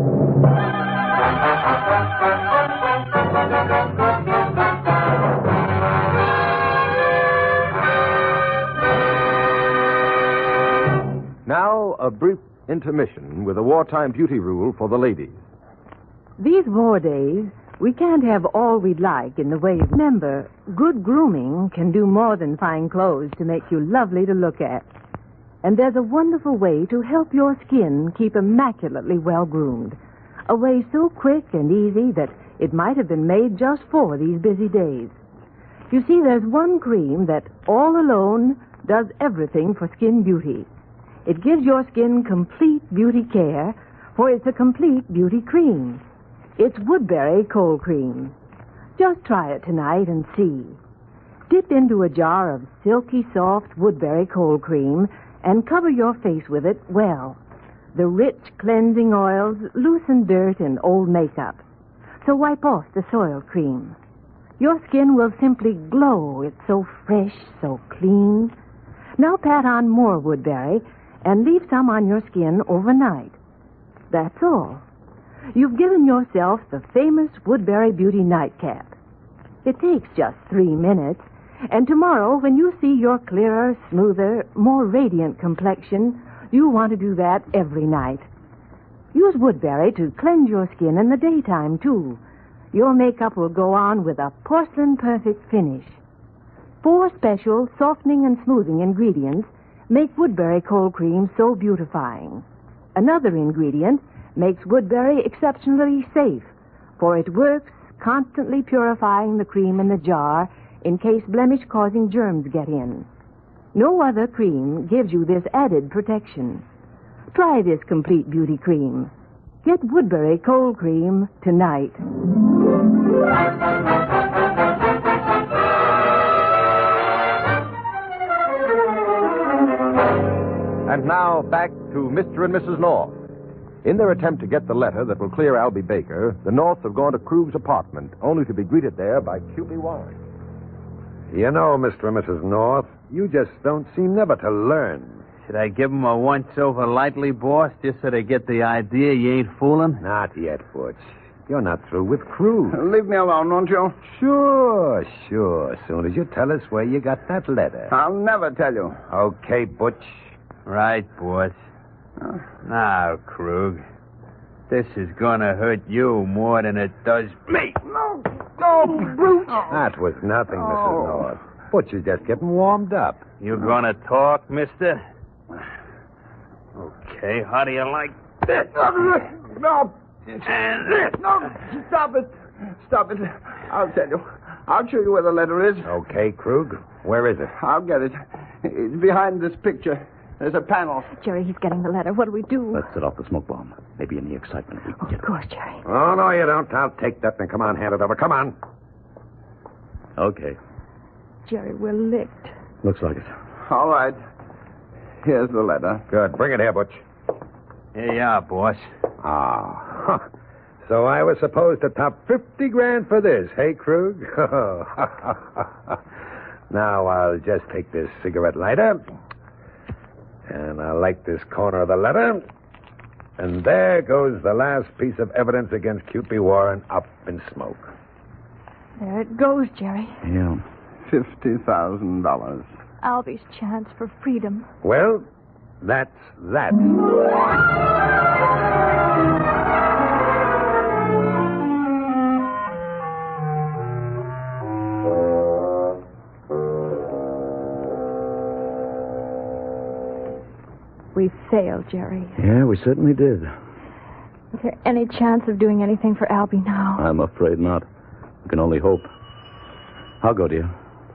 Now, a brief intermission with a wartime beauty rule for the ladies. These war days, we can't have all we'd like in the way of... Remember, good grooming can do more than fine clothes to make you lovely to look at. And there's a wonderful way to help your skin keep immaculately well-groomed. A way so quick and easy that it might have been made just for these busy days. You see, there's one cream that all alone does everything for skin beauty. It gives your skin complete beauty care, for it's a complete beauty cream. It's Woodbury Cold Cream. Just try it tonight and see. Dip into a jar of silky soft Woodbury Cold Cream and cover your face with it well. The rich cleansing oils loosen dirt and old makeup. So wipe off the soiled cream. Your skin will simply glow. It's so fresh, so clean. Now pat on more Woodbury and leave some on your skin overnight. That's all. You've given yourself the famous Woodbury Beauty Nightcap. It takes just 3 minutes, and tomorrow, when you see your clearer, smoother, more radiant complexion, you'll want to do that every night. Use Woodbury to cleanse your skin in the daytime, too. Your makeup will go on with a porcelain-perfect finish. 4 special softening and smoothing ingredients make Woodbury Cold Cream so beautifying. Another ingredient makes Woodbury exceptionally safe, for it works, constantly purifying the cream in the jar in case blemish-causing germs get in. No other cream gives you this added protection. Try this complete beauty cream. Get Woodbury Cold Cream tonight. And now, back to Mr. and Mrs. North. In their attempt to get the letter that will clear Albie Baker, the Norths have gone to Krug's apartment, only to be greeted there by Cupid Warren. You know, Mr. and Mrs. North, you just don't seem never to learn. Should I give him a once-over lightly, boss, just so they get the idea you ain't fooling? Not yet, Butch. You're not through with Krug. Leave me alone, won't you? Sure. As soon as you tell us where you got that letter. I'll never tell you. Okay, Butch. Right, boss. Now, Krug, this is gonna hurt you more than it does me. No, brute. That was nothing, Mrs. North. Butch is just getting warmed up. You gonna talk, mister? Okay, how do you like this? No. No, stop it. Stop it. I'll tell you. I'll show you where the letter is. Okay, Krug. Where is it? I'll get it. It's behind this picture. There's a panel. Jerry, he's getting the letter. What do we do? Let's set off the smoke bomb. Maybe in the excitement we can get it. Of course, Jerry. Oh, no, you don't. I'll take that thing. Come on, hand it over. Come on. Okay. Jerry, we're licked. Looks like it. All right. Here's the letter. Good. Bring it here, Butch. Here you are, boss. Ah. So I was supposed to top 50 grand for this, hey, Krug? Now I'll just take this cigarette lighter, and I'll light this corner of the letter, and there goes the last piece of evidence against Cupid Warren up in smoke. There it goes, Jerry. Yeah. $50,000. Albie's chance for freedom. Well, that's that. We failed, Jerry. Yeah, we certainly did. Is there any chance of doing anything for Albie now? I'm afraid not. We can only hope. I'll go, dear.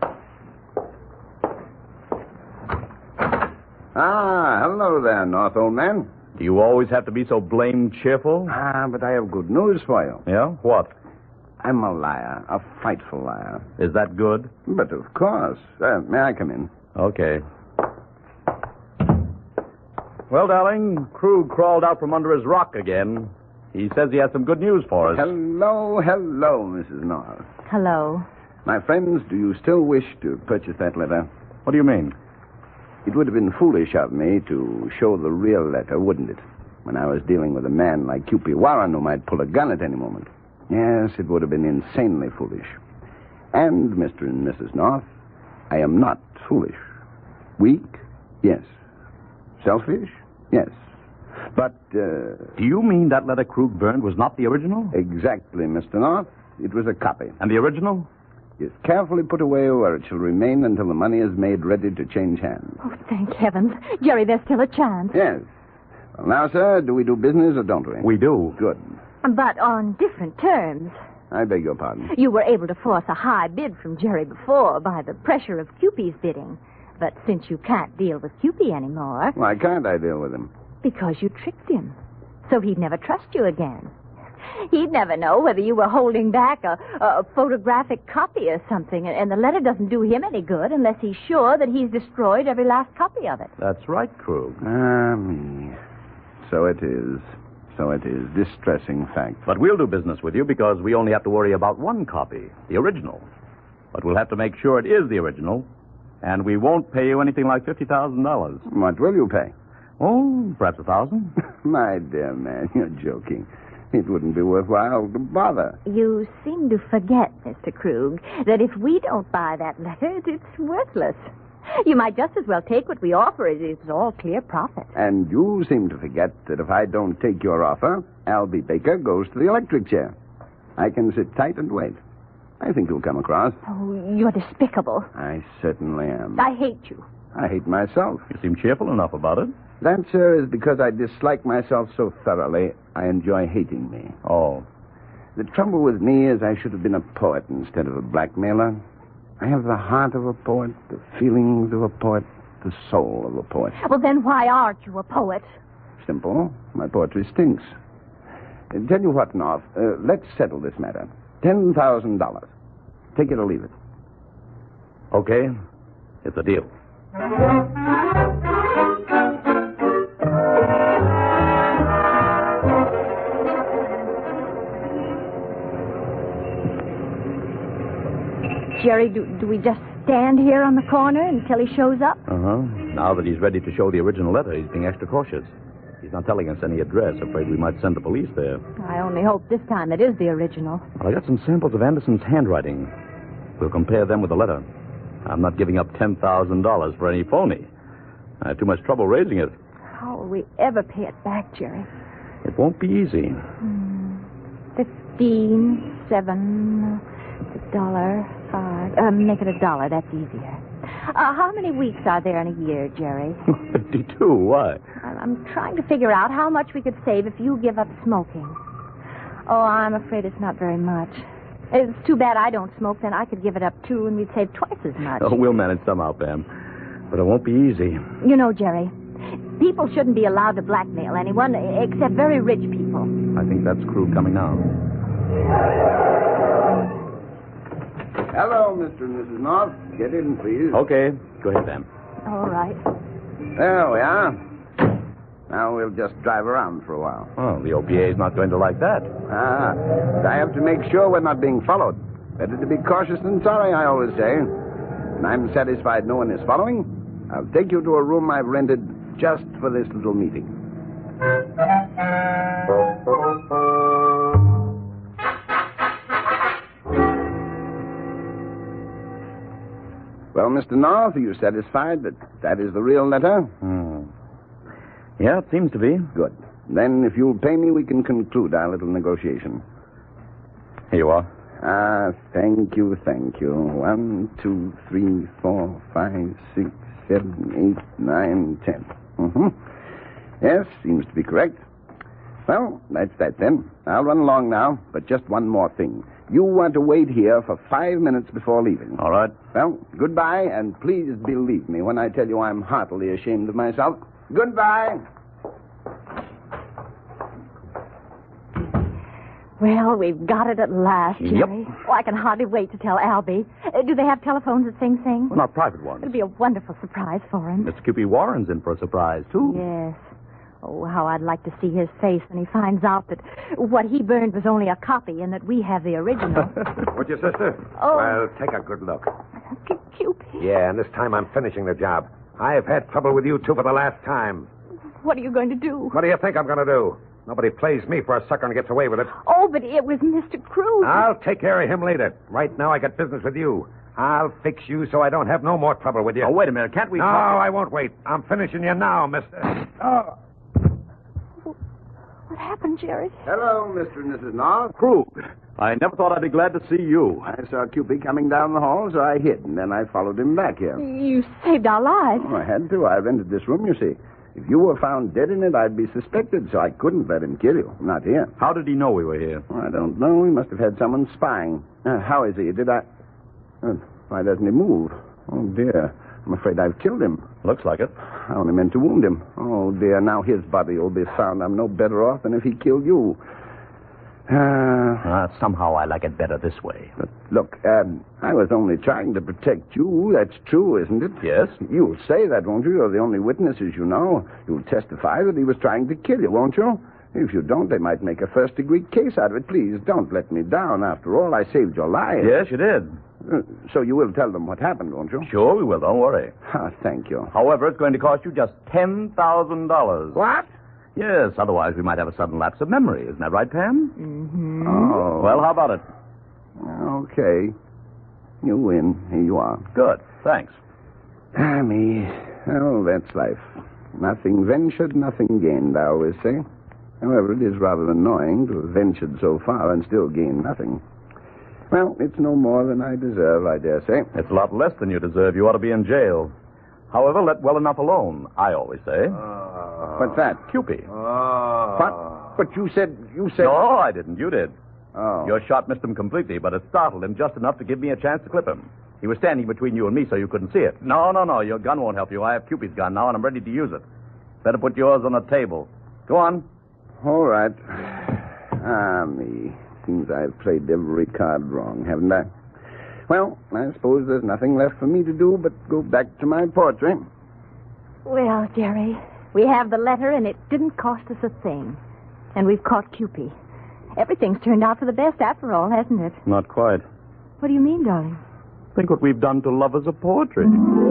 Ah, hello there, North, old man. Do you always have to be so blamed cheerful? Ah, but I have good news for you. Yeah? What? I'm a liar, a frightful liar. Is that good? But of course. May I come in? Okay. Well, darling, Krug crawled out from under his rock again. He says he has some good news for us. Hello, Mrs. North. Hello. My friends, do you still wish to purchase that letter? What do you mean? It would have been foolish of me to show the real letter, wouldn't it? When I was dealing with a man like Cupid Warren who might pull a gun at any moment. Yes, it would have been insanely foolish. And, Mr. and Mrs. North, I am not foolish. Weak? Yes. Selfish? Yes. But, Do you mean that letter Krug burned was not the original? Exactly, Mr. North. It was a copy. And the original? Is carefully put away where it shall remain until the money is made ready to change hands. Oh, thank heavens. Jerry, there's still a chance. Yes. Well, now, sir, do we do business or don't we? We do. Good. But on different terms. I beg your pardon. You were able to force a high bid from Jerry before by the pressure of Cupid's bidding. But since you can't deal with Cupid anymore... Why can't I deal with him? Because you tricked him. So he'd never trust you again. He'd never know whether you were holding back a photographic copy or something, and the letter doesn't do him any good unless he's sure that he's destroyed every last copy of it. That's right, Krug. Me. So it is. Distressing fact. But we'll do business with you because we only have to worry about one copy, the original. But we'll have to make sure it is the original, and we won't pay you anything like $50,000. What will you pay? Oh, perhaps $1,000. My dear man, you're joking. It wouldn't be worthwhile to bother. You seem to forget, Mr. Krug, that if we don't buy that letter, it's worthless. You might just as well take what we offer. It's all clear profit. And you seem to forget that if I don't take your offer, Albie Baker goes to the electric chair. I can sit tight and wait. I think you'll come across. Oh, you're despicable. I certainly am. I hate you. I hate myself. You seem cheerful enough about it. That, sir, is because I dislike myself so thoroughly, I enjoy hating me. Oh. The trouble with me is I should have been a poet instead of a blackmailer. I have the heart of a poet, the feelings of a poet, the soul of a poet. Well, then why aren't you a poet? Simple. My poetry stinks. Tell you what, North, let's settle this matter. $10,000. Take it or leave it. Okay. It's a deal. Jerry, do we just stand here on the corner until he shows up? Uh-huh. Now that he's ready to show the original letter, he's being extra cautious. He's not telling us any address. Afraid we might send the police there. I only hope this time it is the original. Well, I got some samples of Anderson's handwriting. We'll compare them with the letter. I'm not giving up $10,000 for any phony. I had too much trouble raising it. How will we ever pay it back, Jerry? It won't be easy. 15, 7, $1, make it $1. That's easier. How many weeks are there in a year, Jerry? 52. Why? I'm trying to figure out how much we could save if you give up smoking. Oh, I'm afraid it's not very much. It's too bad I don't smoke. Then I could give it up, too, and we'd save twice as much. Oh, we'll manage somehow, Pam. But it won't be easy. You know, Jerry, people shouldn't be allowed to blackmail anyone except very rich people. I think that's Krug coming now. Hello, Mr. and Mrs. North. Get in, please. Okay. Go ahead, Pam. All right. There we are. Now we'll just drive around for a while. Oh, the OPA is not going to like that. But I have to make sure we're not being followed. Better to be cautious than sorry, I always say. When I'm satisfied no one is following, I'll take you to a room I've rented just for this little meeting. Well, Mr. North, are you satisfied that that is the real letter? Yeah, it seems to be. Good. Then, if you'll pay me, we can conclude our little negotiation. Here you are. Thank you. 1, 2, 3, 4, 5, 6, 7, 8, 9, 10. Mm-hmm. Yes, seems to be correct. Well, that's that then. I'll run along now, but just one more thing. You want to wait here for 5 minutes before leaving. All right. Well, goodbye, and please believe me when I tell you I'm heartily ashamed of myself. Goodbye. Well, we've got it at last, Jerry. Yep. Oh, I can hardly wait to tell Albie. Do they have telephones at Sing Sing? Well, not private ones. It'll be a wonderful surprise for him. Mr. Cupid Warren's in for a surprise, too. Yes. Oh, how I'd like to see his face when he finds out that what he burned was only a copy and that we have the original. Would you, sister? Oh. Well, take a good look. Cupid. Yeah, and this time I'm finishing the job. I've had trouble with you two for the last time. What are you going to do? What do you think I'm going to do? Nobody plays me for a sucker and gets away with it. Oh, but it was Mr. Cruz. I'll take care of him later. Right now I got business with you. I'll fix you so I don't have no more trouble with you. Oh, wait a minute. Can't we No, talk? I won't wait. I'm finishing you now, mister. Oh. What happened, Jerry? Hello, Mr. and Mrs. North. Krug. I never thought I'd be glad to see you. I saw Cupid coming down the hall, so I hid, and then I followed him back here. You saved our lives. Oh, I had to. I rented this room, you see. If you were found dead in it, I'd be suspected, so I couldn't let him kill you. Not here. How did he know we were here? I don't know. He must have had someone spying. How is he? Did I... why doesn't he move? Oh, dear. I'm afraid I've killed him. Looks like it. I only meant to wound him. Oh, dear. Now his body will be found. I'm no better off than if he killed you. Somehow I like it better this way. But look, I was only trying to protect you. That's true, isn't it? Yes. You'll say that, won't you? You're the only witnesses you know. You'll testify that he was trying to kill you, won't you? If you don't, they might make a first-degree case out of it. Please, don't let me down. After all, I saved your life. Yes, you did. So you will tell them what happened, won't you? Sure, we will. Don't worry. Thank you. However, it's going to cost you just $10,000. What? Yes, otherwise we might have a sudden lapse of memory. Isn't that right, Pam? Mm-hmm. Oh. Well, how about it? Okay. You win. Here you are. Good. Thanks. Me. Well, that's life. Nothing ventured, nothing gained, I always say. However, it is rather annoying to have ventured so far and still gain nothing. Well, it's no more than I deserve, I dare say. It's a lot less than you deserve. You ought to be in jail. However, let well enough alone, I always say. What's that? Cupid. What? But you said... No, I didn't. You did. Oh. Your shot missed him completely, but it startled him just enough to give me a chance to clip him. He was standing between you and me, so you couldn't see it. No. Your gun won't help you. I have Cupid's gun now, and I'm ready to use it. Better put yours on the table. Go on. All right. Me. Seems I've played every card wrong, haven't I? Well, I suppose there's nothing left for me to do but go back to my portrait. Well, Jerry, we have the letter, and it didn't cost us a thing. And we've caught Cupid. Everything's turned out for the best after all, hasn't it? Not quite. What do you mean, darling? Think what we've done to lovers of poetry.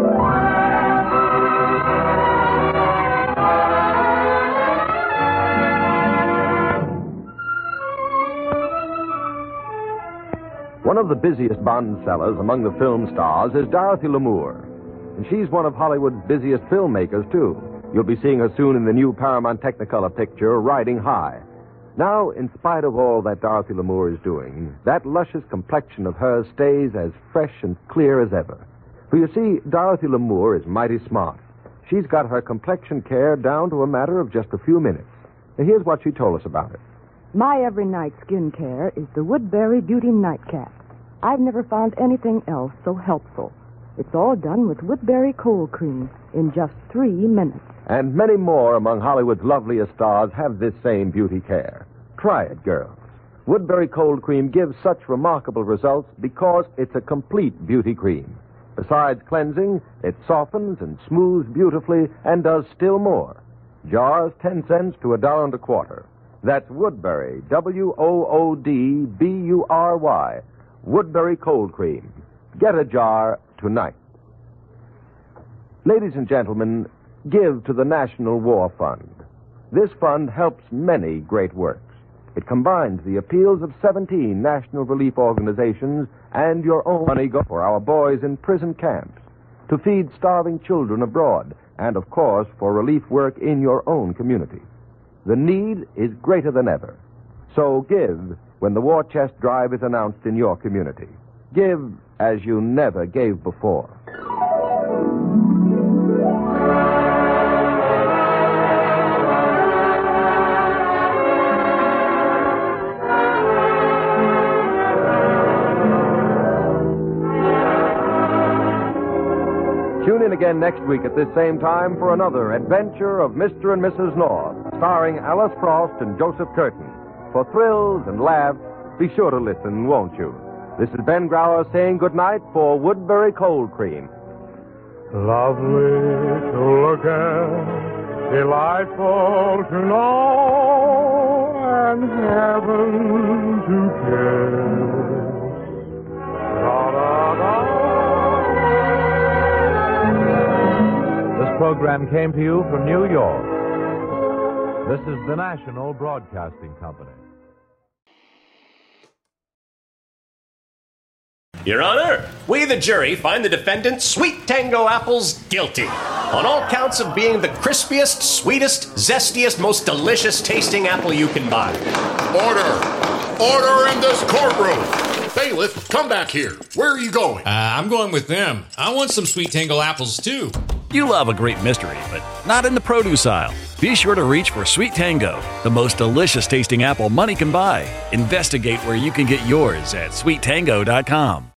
One of the busiest Bond sellers among the film stars is Dorothy Lamour. And she's one of Hollywood's busiest filmmakers, too. You'll be seeing her soon in the new Paramount Technicolor picture, Riding High. Now, in spite of all that Dorothy Lamour is doing, that luscious complexion of hers stays as fresh and clear as ever. For you see, Dorothy Lamour is mighty smart. She's got her complexion care down to a matter of just a few minutes. And here's what she told us about it. My every night skin care is the Woodbury Beauty Nightcap. I've never found anything else so helpful. It's all done with Woodbury Cold Cream in just 3 minutes. And many more among Hollywood's loveliest stars have this same beauty care. Try it, girls. Woodbury Cold Cream gives such remarkable results because it's a complete beauty cream. Besides cleansing, it softens and smooths beautifully and does still more. Jars 10 cents to $1.25. That's Woodbury, Woodbury, Woodbury Cold Cream. Get a jar tonight. Ladies and gentlemen, give to the National War Fund. This fund helps many great works. It combines the appeals of 17 national relief organizations and your own money go for our boys in prison camps, to feed starving children abroad, and, of course, for relief work in your own community. The need is greater than ever. So give when the War Chest Drive is announced in your community. Give as you never gave before. Tune in again next week at this same time for another adventure of Mr. and Mrs. North, starring Alice Frost and Joseph Curtin. For thrills and laughs, be sure to listen, won't you? This is Ben Grauer saying goodnight for Woodbury Cold Cream. Lovely to look at, delightful to know, and heaven to kiss. Da-da-da. This program came to you from New York. This is the National Broadcasting Company. Your Honor, we, the jury, find the defendant, Sweet Tango Apples, guilty on all counts of being the crispiest, sweetest, zestiest, most delicious tasting apple you can buy. Order! Order in this courtroom! Bailiff, come back here. Where are you going? I'm going with them. I want some Sweet Tango apples, too. You love a great mystery, but not in the produce aisle. Be sure to reach for Sweet Tango, the most delicious tasting apple money can buy. Investigate where you can get yours at sweettango.com.